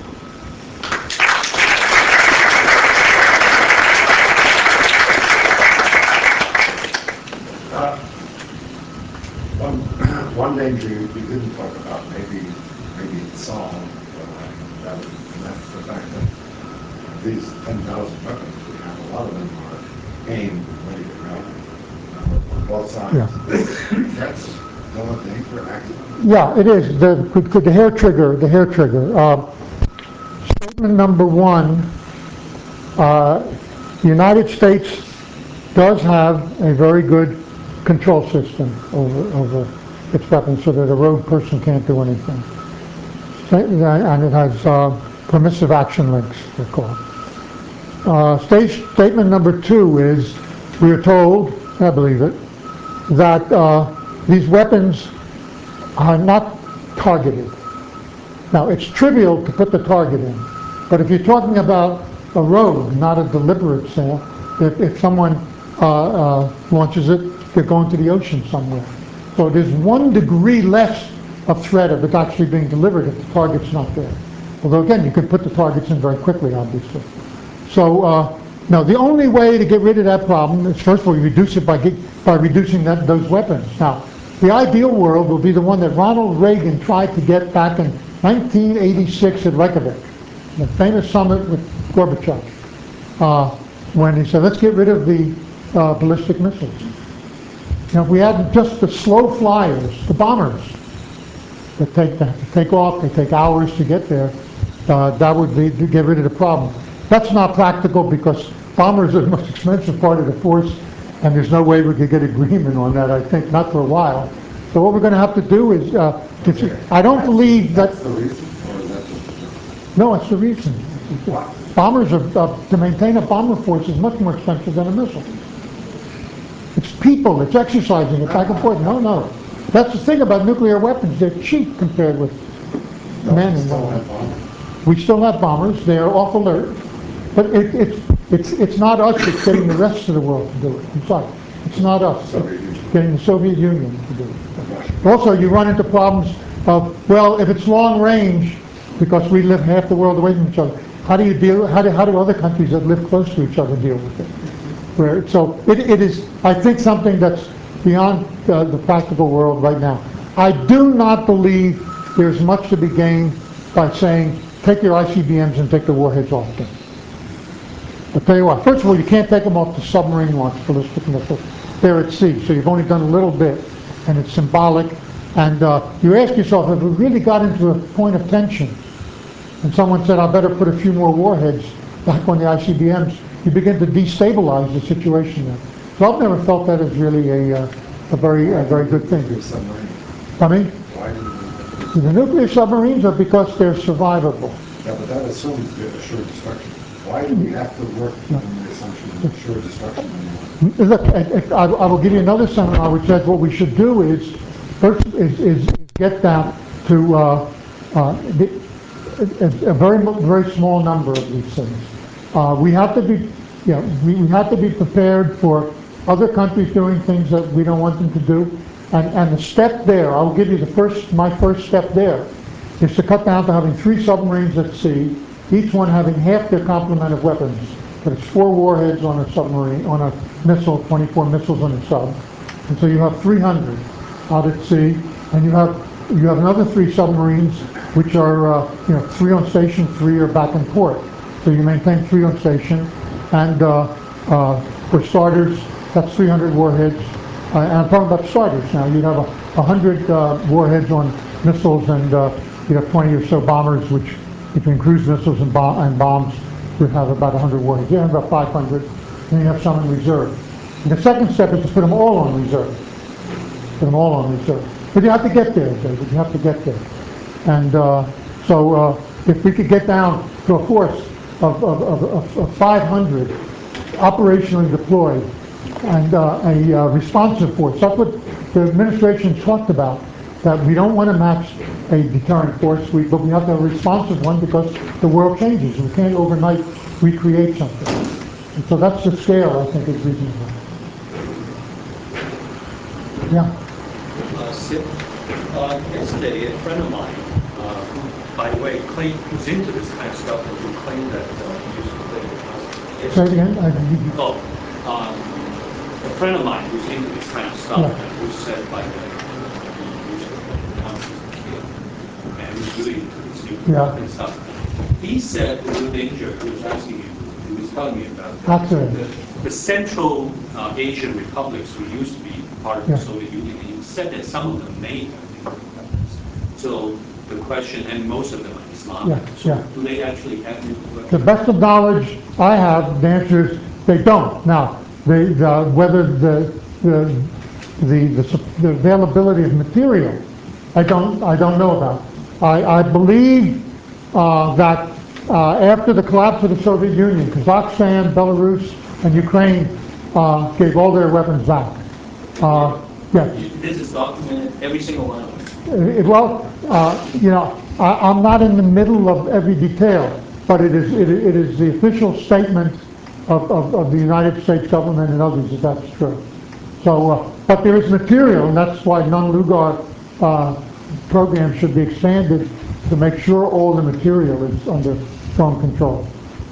Uh, one, one danger you you didn't talk about, maybe maybe it's solved, but uh, that was, and that's the fact that these ten thousand weapons we have, a lot of them are aimed, ready to go, uh, on both sides. Yeah. That's still a danger, accident. Yeah, it is. The, could, could the hair trigger, the hair trigger. Uh, statement number one, uh, the United States does have a very good control system over, over its weapons so that a rogue person can't do anything. And it has uh, permissive action links, they're called. Uh, state, statement number two is, we are told, I believe it, that uh, these weapons are not targeted. Now, it's trivial to put the target in, but if you're talking about a rogue, not a deliberate sale, if, if someone uh, uh, launches it, they're going to the ocean somewhere. So there's one degree less of threat of it actually being delivered if the target's not there. Although again, you can put the targets in very quickly, obviously. So uh, now the only way to get rid of that problem is, first of all, you reduce it by, get, by reducing that, those weapons. Now, the ideal world will be the one that Ronald Reagan tried to get back in nineteen eighty-six at Reykjavik, the famous summit with Gorbachev, uh, when he said, let's get rid of the uh, ballistic missiles. Now, if we had just the slow flyers, the bombers, that take, that take off, they take hours to get there, uh, that would be to get rid of the problem. That's not practical because bombers are the most expensive part of the force, and there's no way we could get agreement on that, I think, not for a while. So what we're going to have to do is, uh, okay. I don't believe that... That's the reason, or is that just the... No, it's the reason. Bombers are, uh, to maintain a bomber force is much more expensive than a missile. It's people, it's exercising it back and forth. No, no. That's the thing about nuclear weapons. They're cheap compared with No, men we and still women. have bombers. We still have bombers. They are off alert. But it, it's, it's, it's not us that's getting the rest of the world to do it. I'm sorry. It's not us. Soviet Union. Getting the Soviet Union to do it. Also, you run into problems of, well, if it's long range, because we live half the world away from each other, how do you deal, how do, how do other countries that live close to each other deal with it? Where, so it, it is, I think, something that's beyond uh, the practical world right now. I do not believe there's much to be gained by saying, take your I C B Ms and take the warheads off them. I'll tell you what, first of all, you can't take them off the submarine launch ballistic missiles. They're at sea, so you've only done a little bit, and it's symbolic. And uh, you ask yourself, if we really got into a point of tension, and someone said, I better put a few more warheads back on the I C B Ms, you begin to destabilize the situation there. So I've never felt that is really a, uh, a very a very good thing. I mean, Why didn't we... the nuclear submarines are because they're survivable. Yeah, but that assumes the assured destruction. Why do we have to work on the assumption of assured destruction anymore? Look, I, I I will give you another seminar which says what we should do is, first is, is, is get down to uh, uh, the, a, a very, very small number of these things. Uh, we have to be, you know, we, we have to be prepared for other countries doing things that we don't want them to do. And, and the step there, I'll give you the first, my first step there, is to cut down to having three submarines at sea, each one having half their complement of weapons. But it's four warheads on a submarine, on a missile, twenty-four missiles on a sub. And so you have three hundred out at sea, and you have you have another three submarines, which are uh, you know three on station, three are back in port. So you maintain three on station, and uh, uh, for starters, that's three hundred warheads. Uh, and I'm talking about starters now. You'd have a, one hundred uh, warheads on missiles, and uh, you have twenty or so bombers, which between cruise missiles and, bomb and bombs would have about one hundred warheads. You have about five hundred, and you have some in reserve. And the second step is to put them all on reserve. Put them all on reserve. But you have to get there, David. You have to get there. And uh, so uh, if we could get down to a force of, of, of, of five hundred operationally deployed, and uh, a uh, responsive force. That's what the administration talked about, that we don't want to match a deterrent force, we, but we have to have a responsive one because the world changes. We can't overnight recreate something. And so that's the scale I think is reasonable. Yeah. Uh, Sid, uh, yesterday, a friend of mine, uh, who, by the way, claimed, who's into this kind of stuff, and who claimed that uh, he used to play with us. Say it again? I, you, Oh, um, a friend of mine who's into this kind of stuff, Yeah. and who said, like, that he used to play with us as a kid, and who's really into this nuclear Yeah. weapon stuff. He said there was a danger. He was asking you, he was telling me about that. Accident. The, the Central uh, Asian republics who used to be part of Yeah. the Soviet Union, and he said that some of them may have nuclear weapons. So the question, and most of them are Islamic. Yeah, So yeah. do they actually have nuclear the weapons? best of knowledge I have, the answer is they don't. Now, they, the, whether the, the the, the, sup- the availability of material, I don't, I don't know about. I, I believe uh, that uh, after the collapse of the Soviet Union, Kazakhstan, Belarus, and Ukraine uh, gave all their weapons back. Uh, yes. This is documented, every single one of them. Uh, Well, uh, you know, I, I'm not in the middle of every detail, but it is, it, it is the official statement of, of, of the United States government and others that that's true. So, uh, but there is material, and that's why non-Lugar uh, program should be expanded to make sure all the material is under strong control.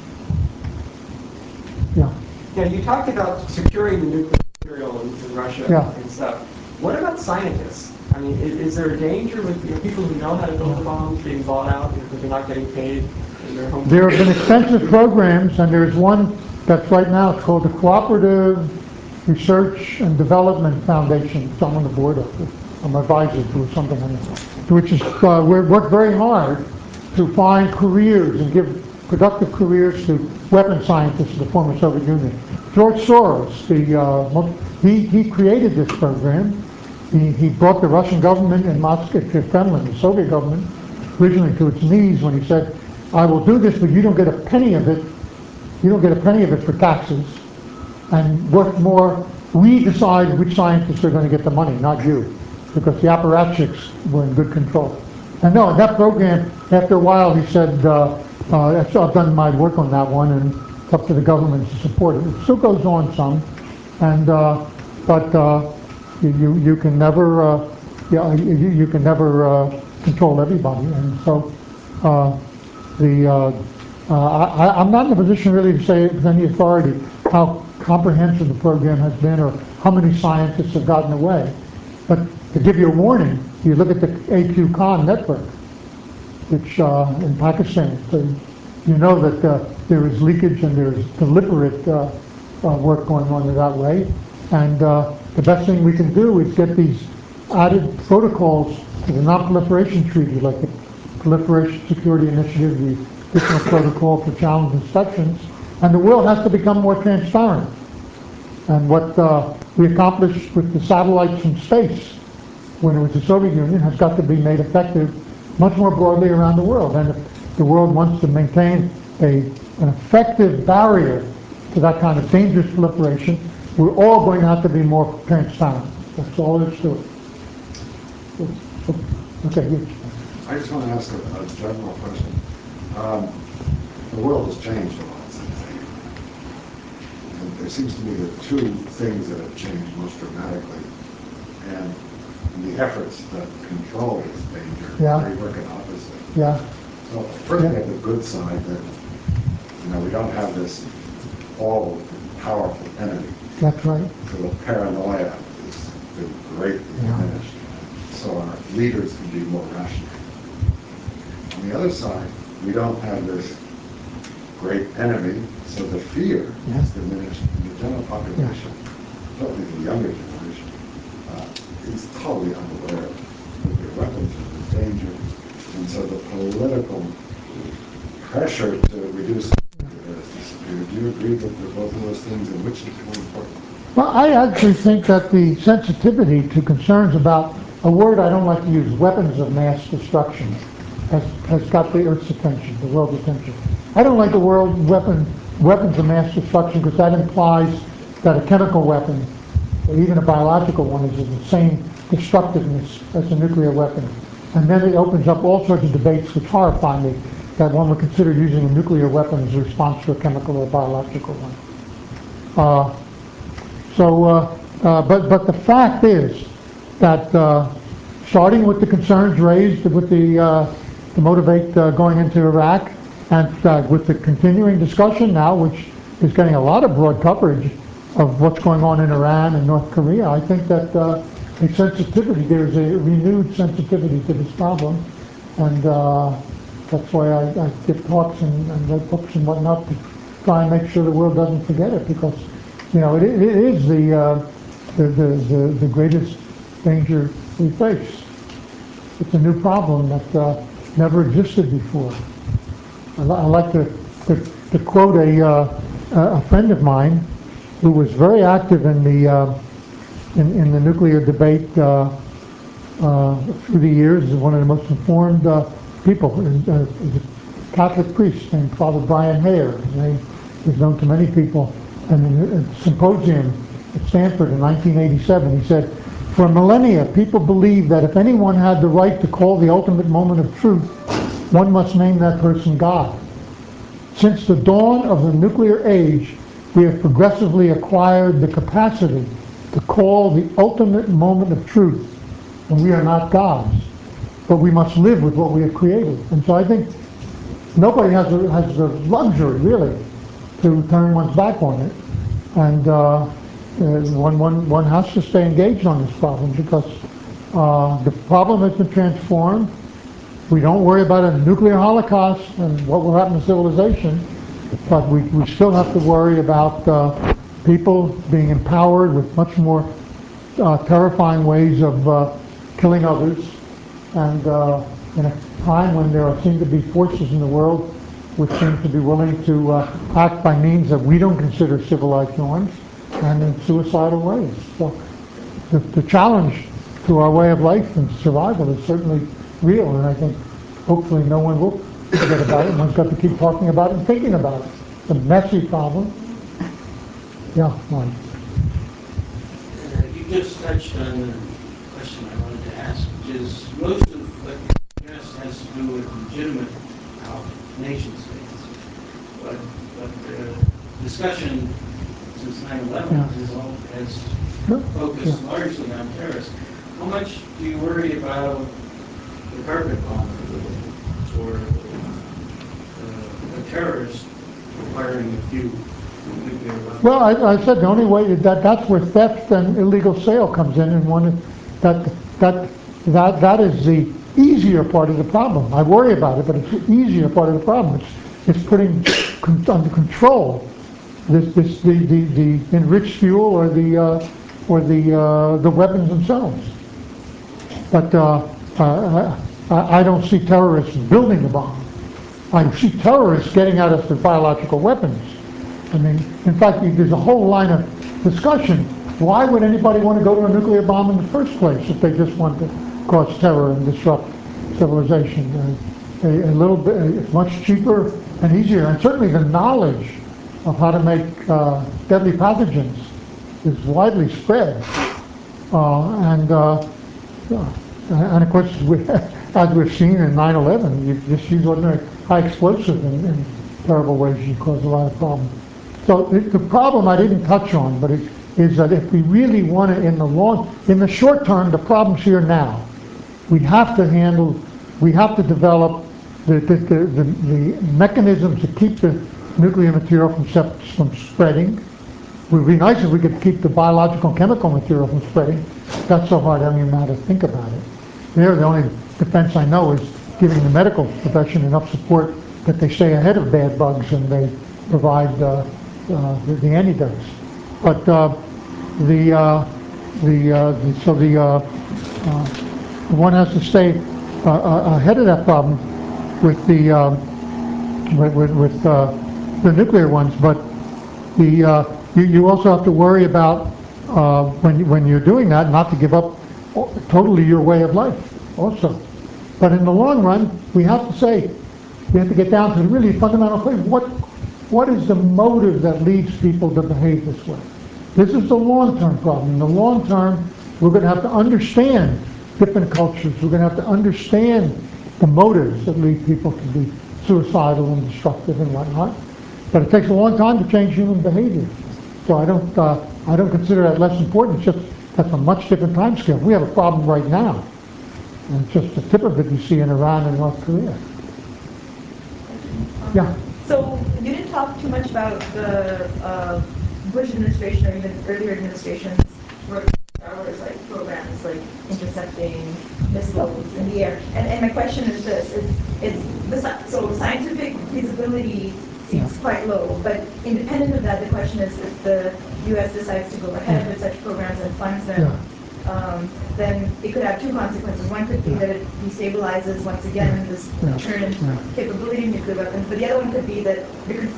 Yeah. Yeah, you talked about securing the nuclear material in, in Russia Yeah. and stuff. What about scientists? I mean, is, is there a danger with, you know, people who know how to build the bombs being bought out because they're not getting paid in their home? There have been extensive programs, and there's one that's right now, it's called the Cooperative Research and Development Foundation. It's I'm on the board of it. I'm advisor to or something like that, which is, uh, we work very hard to find careers and give productive careers to weapon scientists in the former Soviet Union. George Soros, the, uh, mo- he, he created this program. He, he brought the Russian government and Moscow, to Kremlin, the Soviet government, originally to its knees when he said, I will do this, but you don't get a penny of it. You don't get a penny of it for taxes. And what more, we decide which scientists are going to get the money, not you, because the apparatchiks were in good control. And no, that program, after a while, he said, uh, uh, I've done my work on that one, and it's up to the government to support it. It still goes on some, and uh, but uh, you, you you can never, uh, yeah, you, you can never uh, control everybody, and so uh, the uh, uh, I, I'm not in a position really to say with any authority how comprehensive the program has been or how many scientists have gotten away. But to give you a warning, you look at the A Q Khan network, which uh, in Pakistan, so you know that uh, there is leakage and there is deliberate uh, uh, work going on in that way. And uh, the best thing we can do is get these added protocols to the non-proliferation treaty, like the Proliferation Security Initiative, the additional protocol for challenge inspections, and the world has to become more transparent. And what uh, we accomplished with the satellites from space when it was the Soviet Union has got to be made effective much more broadly around the world. And if the world wants to maintain a, an effective barrier to that kind of dangerous proliferation, we're all going to have to be more transparent. That's all there is to it. Okay, you. I just want to ask a, a general question. Um, the world has changed a lot since then. And there seems to me there are two things that have changed most dramatically. And the efforts that control this danger Yeah. are working opposite. Yeah. So first Yeah. we have the good side that, you know, we don't have this all powerful enemy. That's right. So the paranoia has been greatly Yeah. diminished. So our leaders can be more rational. On the other side, we don't have this great enemy, so the fear Yeah. is diminished in the general population, certainly the younger generation, uh, is totally unaware of nuclear weapons and the danger. And so the political pressure to reduce nuclear has disappeared. Do you agree that the, both of those things, and which is more important? Well, I actually think that the sensitivity to concerns about a word I don't like to use, weapons of mass destruction, has, has got the Earth's attention, the world's attention. I don't like the word weapon, weapons of mass destruction because that implies that a chemical weapon, or even a biological one, is of the same destructiveness as a nuclear weapon. And then it opens up all sorts of debates which horrify me, that one would consider using a nuclear weapon as a response to a chemical or biological one. Uh, So, uh, uh, but but the fact is that uh, starting with the concerns raised with the uh, to motivate uh, going into Iraq, and uh, with the continuing discussion now, which is getting a lot of broad coverage of what's going on in Iran and North Korea, I think that uh, a sensitivity, there's a renewed sensitivity to this problem, and uh, that's why I, I give talks and, and write books and whatnot to try and make sure the world doesn't forget it, because you know, it, it is the, uh, the, the, the, the greatest danger we face. It's a new problem that uh, never existed before. I, li I like to, to, to quote a, uh, a friend of mine who was very active in the uh, in, in the nuclear debate uh, uh, through the years, is one of the most informed uh, people. Uh, is a Catholic priest named Father Brian Mayer. His name is known to many people. And in a symposium at Stanford in nineteen eighty-seven, he said, for millennia, people believed that if anyone had the right to call the ultimate moment of truth, one must name that person God. Since the dawn of the nuclear age, we have progressively acquired the capacity to call the ultimate moment of truth, and we are not gods, but we must live with what we have created. And so I think nobody has the, has the luxury, really, to turn one's back on it. And uh, one, one, one has to stay engaged on this problem, because uh, the problem has been transformed. We don't worry about a nuclear holocaust and what will happen to civilization, but we, we still have to worry about uh, people being empowered with much more uh, terrifying ways of uh, killing others. And uh, in a time when there are, seem to be forces in the world which seem to be willing to uh, act by means that we don't consider civilized norms and in suicidal ways. So the, the challenge to our way of life and survival is certainly real, and I think hopefully no one will forget about it. One's got to keep talking about it and thinking about it. It's a messy problem. Yeah, Mike. Uh, you just touched on the question I wanted to ask, which is most of what you addressed has to do with legitimate uh, nation states. But, but the discussion since nine eleven Yeah. has, all, has Yeah. focused Yeah. largely on terrorists. How much do you worry about the carpet bomber or uh, a terrorist acquiring a few nuclear weapons? Well, I, I said the only way that that's where theft and illegal sale comes in, and one that that that that is the easier part of the problem. I worry about it, but it's the easier part of the problem. It's it's putting con- under control this this the, the, the enriched fuel or the uh, or the uh, the weapons themselves. But uh, uh, I, I don't see terrorists building the bomb. I see terrorists getting at us with biological weapons. I mean, in fact, there's a whole line of discussion. Why would anybody want to go to a nuclear bomb in the first place if they just want to cause terror and disrupt civilization? Uh, a, a little bit, it's much cheaper and easier, and certainly the knowledge of how to make uh, deadly pathogens is widely spread. Uh, and, uh, and of course, we, as we've seen in nine eleven, you just use ordinary high explosive in, in terrible ways. You cause a lot of problems. So the, the problem I didn't touch on, but it, is that if we really want to, in the long, in the short term, the problem's here now. We have to handle, we have to develop the the, the, the, the mechanisms to keep the nuclear material from, sep- from spreading. It would be nice if we could keep the biological and chemical material from spreading. That's so hard, I don't even know how to think about it. There, the only defense I know is giving the medical profession enough support that they stay ahead of bad bugs and they provide uh, uh, the, the antidotes. But uh, the, uh, the, uh, the so the uh, uh, one has to stay uh, uh, ahead of that problem with the um, with, with, with uh, the nuclear ones. But the uh, you, you also have to worry about uh, when when you're doing that, not to give up totally your way of life also. But in the long run, we have to say, we have to get down to the really fundamental thing. What, what is the motive that leads people to behave this way? This is the long-term problem. In the long term, we're going to have to understand different cultures. We're going to have to understand the motives that lead people to be suicidal and destructive and whatnot. But it takes a long time to change human behavior. So I don't, uh, I don't consider that less important. It's just that's a much different time scale. We have a problem right now. And it's just the tip of it you see in Iran and North Korea. Yeah. So you didn't talk too much about the uh, Bush administration or even earlier administrations work Star Wars like programs like intercepting missiles in the air. And, and my question is this: is it's the, so scientific feasibility seems Yeah. quite low, but independent of that, the question is if the U S decides to go ahead with such programs and funds them. Yeah. Um, then it could have two consequences. One could be Yeah. that it destabilizes once again this Yeah. deterrent Yeah. capability of nuclear weapons, but the other one could be that it could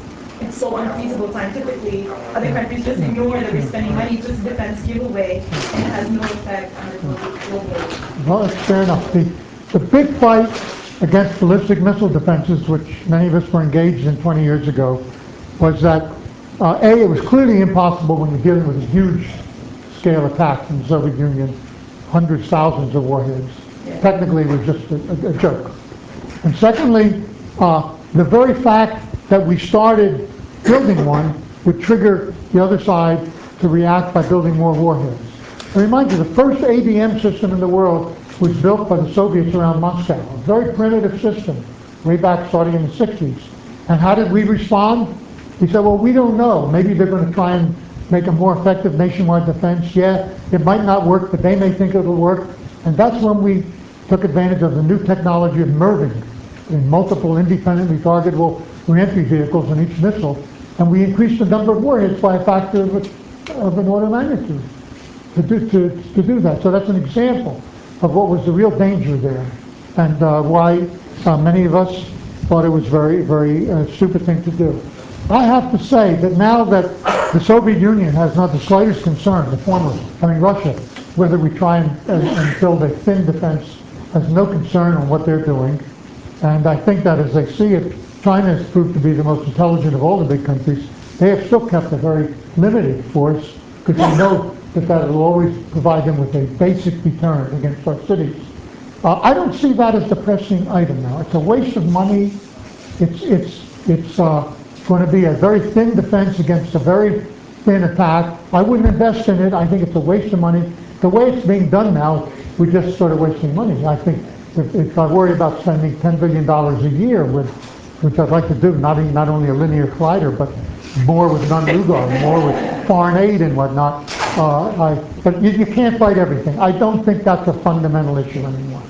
it's so unfeasible scientifically. Other countries just ignore that we're spending money, it's just a defense giveaway, and it has no effect on the global, global. Well, that's fair enough. The, the big fight against ballistic missile defenses, which many of us were engaged in twenty years ago, was that, uh, A, it was clearly impossible when you're dealing with a huge scale attack from the Soviet Union, hundreds, thousands of warheads. Yeah. Technically, it was just a, a, a joke. And secondly, uh, the very fact that we started building one would trigger the other side to react by building more warheads. I remind you, the first A B M system in the world was built by the Soviets around Moscow. A very primitive system, way back starting in the sixties. And how did we respond? We said, well, we don't know. Maybe they're going to try and make a more effective nationwide defense. Yeah, it might not work, but they may think it'll work. And that's when we took advantage of the new technology of MIRVing, in multiple independently targetable reentry vehicles in each missile. And we increased the number of warheads by a factor of, a, of an order of magnitude to do, to, to do that. So that's an example of what was the real danger there, and uh, why uh, many of us thought it was very, very uh, stupid thing to do. I have to say that now that the Soviet Union has not the slightest concern, the former, I mean Russia, whether we try and, and, and build a thin defense, has no concern on what they're doing. And I think that as they see it, China has proved to be the most intelligent of all the big countries. They have still kept a very limited force, because they know that that will always provide them with a basic deterrent against our cities. Uh, I don't see that as the pressing item now. It's a waste of money. It's, it's, it's uh, going to be a very thin defense against a very thin attack. I wouldn't invest in it. I think it's a waste of money. The way it's being done now, we're just sort of wasting money. I think if, if I worry about spending ten billion dollars a year, with, which I'd like to do, not, even, not only a linear glider, but more with non-Lugar, more with foreign aid and whatnot. Uh, I, but you, you can't fight everything. I don't think that's a fundamental issue anymore.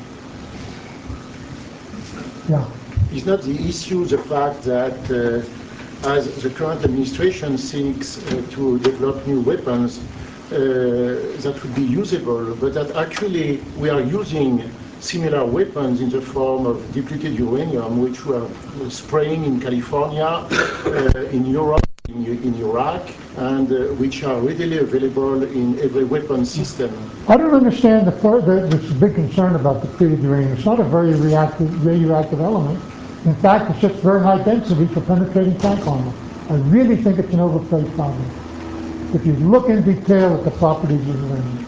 Yeah. Is not the issue the fact that uh, as the current administration seeks uh, to develop new weapons uh, that would be usable, but that actually we are using similar weapons in the form of depleted uranium, which we are spraying in California, uh, in Europe, in, in Iraq, and uh, which are readily available in every weapon system. I don't understand the, the this big concern about depleted uranium. It's not a very reactive, radioactive element. In fact, it's just very high density for penetrating tank armor. I really think it's an overplayed problem. If you look in detail at the properties of uranium,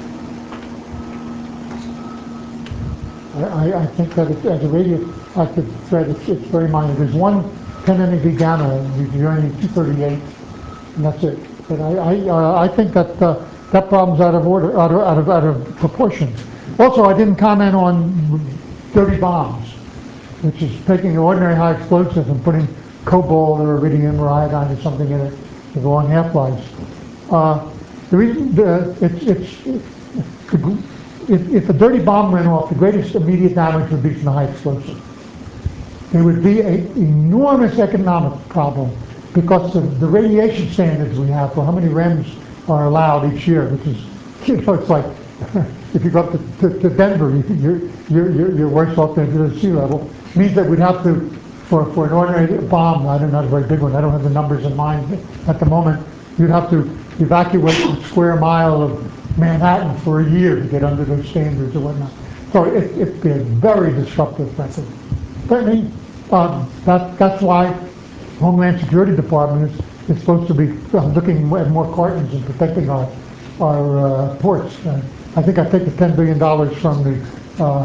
I, I, I think that it, as a radioactive threat, it's, it's very minor. There's one ten M eV gamma, uranium two thirty-eight, and that's it. But I, I, uh, I think that uh, that problem's out of order, out of, out of, out of proportion. Also, I didn't comment on dirty bombs, which is taking ordinary high explosives and putting cobalt or iridium or iodine or something in it with long half-lives. Uh, the reason the, it's, it's, it's if, if a dirty bomb ran off, the greatest immediate damage would be from the high explosive. There would be an enormous economic problem because of the radiation standards we have for how many R E Ms are allowed each year, which is, you know, it's like if you go up to, to, to Denver, you're, you're, you're, you're worse off than to the sea level. It means that we'd have to, for, for an ordinary bomb, I don't know, not a very big one, I don't have the numbers in mind at the moment, you'd have to evacuate a square mile of Manhattan for a year to get under those standards or whatnot. So it, it'd be a very disruptive method. Certainly, um, that, that's why Homeland Security Department is, is supposed to be uh, looking at more cartons and protecting our, our uh, ports. Uh, I think I take the ten billion dollars from the uh,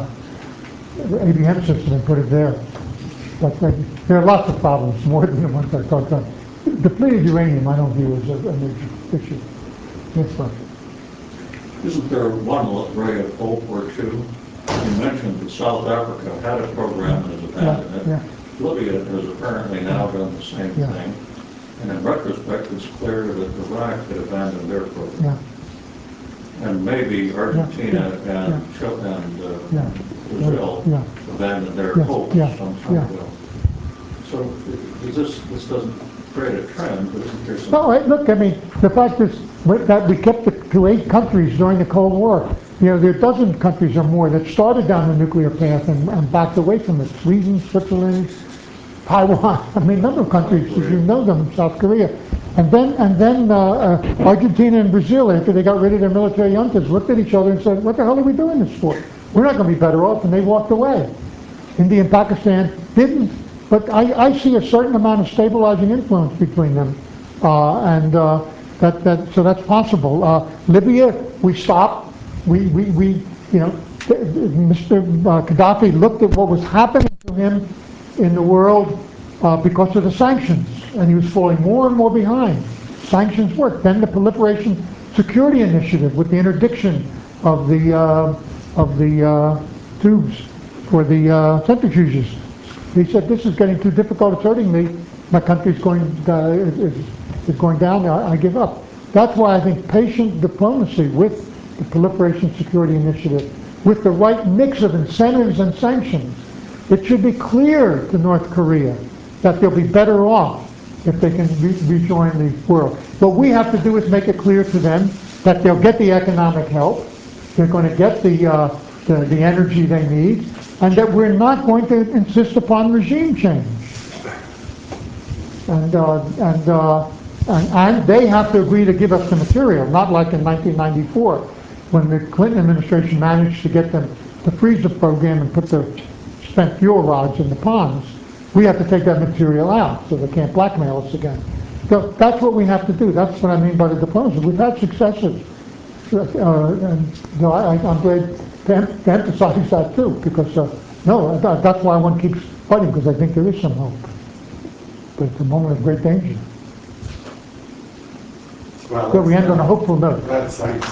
A B M system and put it there. But uh, there are lots of problems, more than the ones I talked about. Depleted uranium, I don't view as a, a major issue. Yes, sir. Isn't there one ray of hope or two? You mentioned that South Africa had a program and has abandoned it. Yeah, Libya has apparently now done the same yeah. thing. And in retrospect, it's clear that Iraq had abandoned their program. Yeah. And maybe Argentina Yeah. and Chile and uh, Yeah. Brazil Yeah. abandoned their Yes. hope Yeah. some time Yeah. ago. So does this this doesn't create a trend, but isn't there some? No, I- look, I mean, the fact is that we kept it to eight countries during the Cold War. You know, there are a dozen countries or more that started down the nuclear path and, and backed away from it. Sweden, Switzerland, Taiwan, I mean, a number of countries, as you know them, South Korea. And then, and then uh, uh, Argentina and Brazil, after they got rid of their military juntas, looked at each other and said, what the hell are we doing this for? We're not going to be better off, and they walked away. India and Pakistan didn't, but I, I see a certain amount of stabilizing influence between them, uh, and uh, that, that, so that's possible. Uh, Libya, we stopped, we, we, we, you know, Mister Gaddafi looked at what was happening to him in the world uh, because of the sanctions, and he was falling more and more behind. Sanctions worked. Then the Proliferation Security Initiative with the interdiction of the uh, of the uh, tubes for the uh, centrifuges. He said, "This is getting too difficult. It's hurting me. My country's going uh, is, is going down. I, I give up." That's why I think patient diplomacy with the Proliferation Security Initiative, with the right mix of incentives and sanctions, it should be clear to North Korea that they'll be better off if they can re rejoin the world. What we have to do is make it clear to them that they'll get the economic help, they're going to get the, uh, the, the energy they need, and that we're not going to insist upon regime change. And, uh, and, uh, and, and they have to agree to give us the material, not like in nineteen ninety-four, when the Clinton administration managed to get them to freeze the program and put the spent fuel rods in the ponds. We have to take that material out so they can't blackmail us again. So that's what we have to do. That's what I mean by the diplomacy. We've had successes. Uh, and you know, I, I'm glad to, em to emphasize that too, because uh, no, that, that's why one keeps fighting, because I think there is some hope. But it's a moment of great danger. Well, So we end on a hopeful note. That's thanks.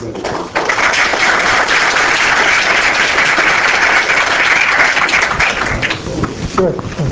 Good.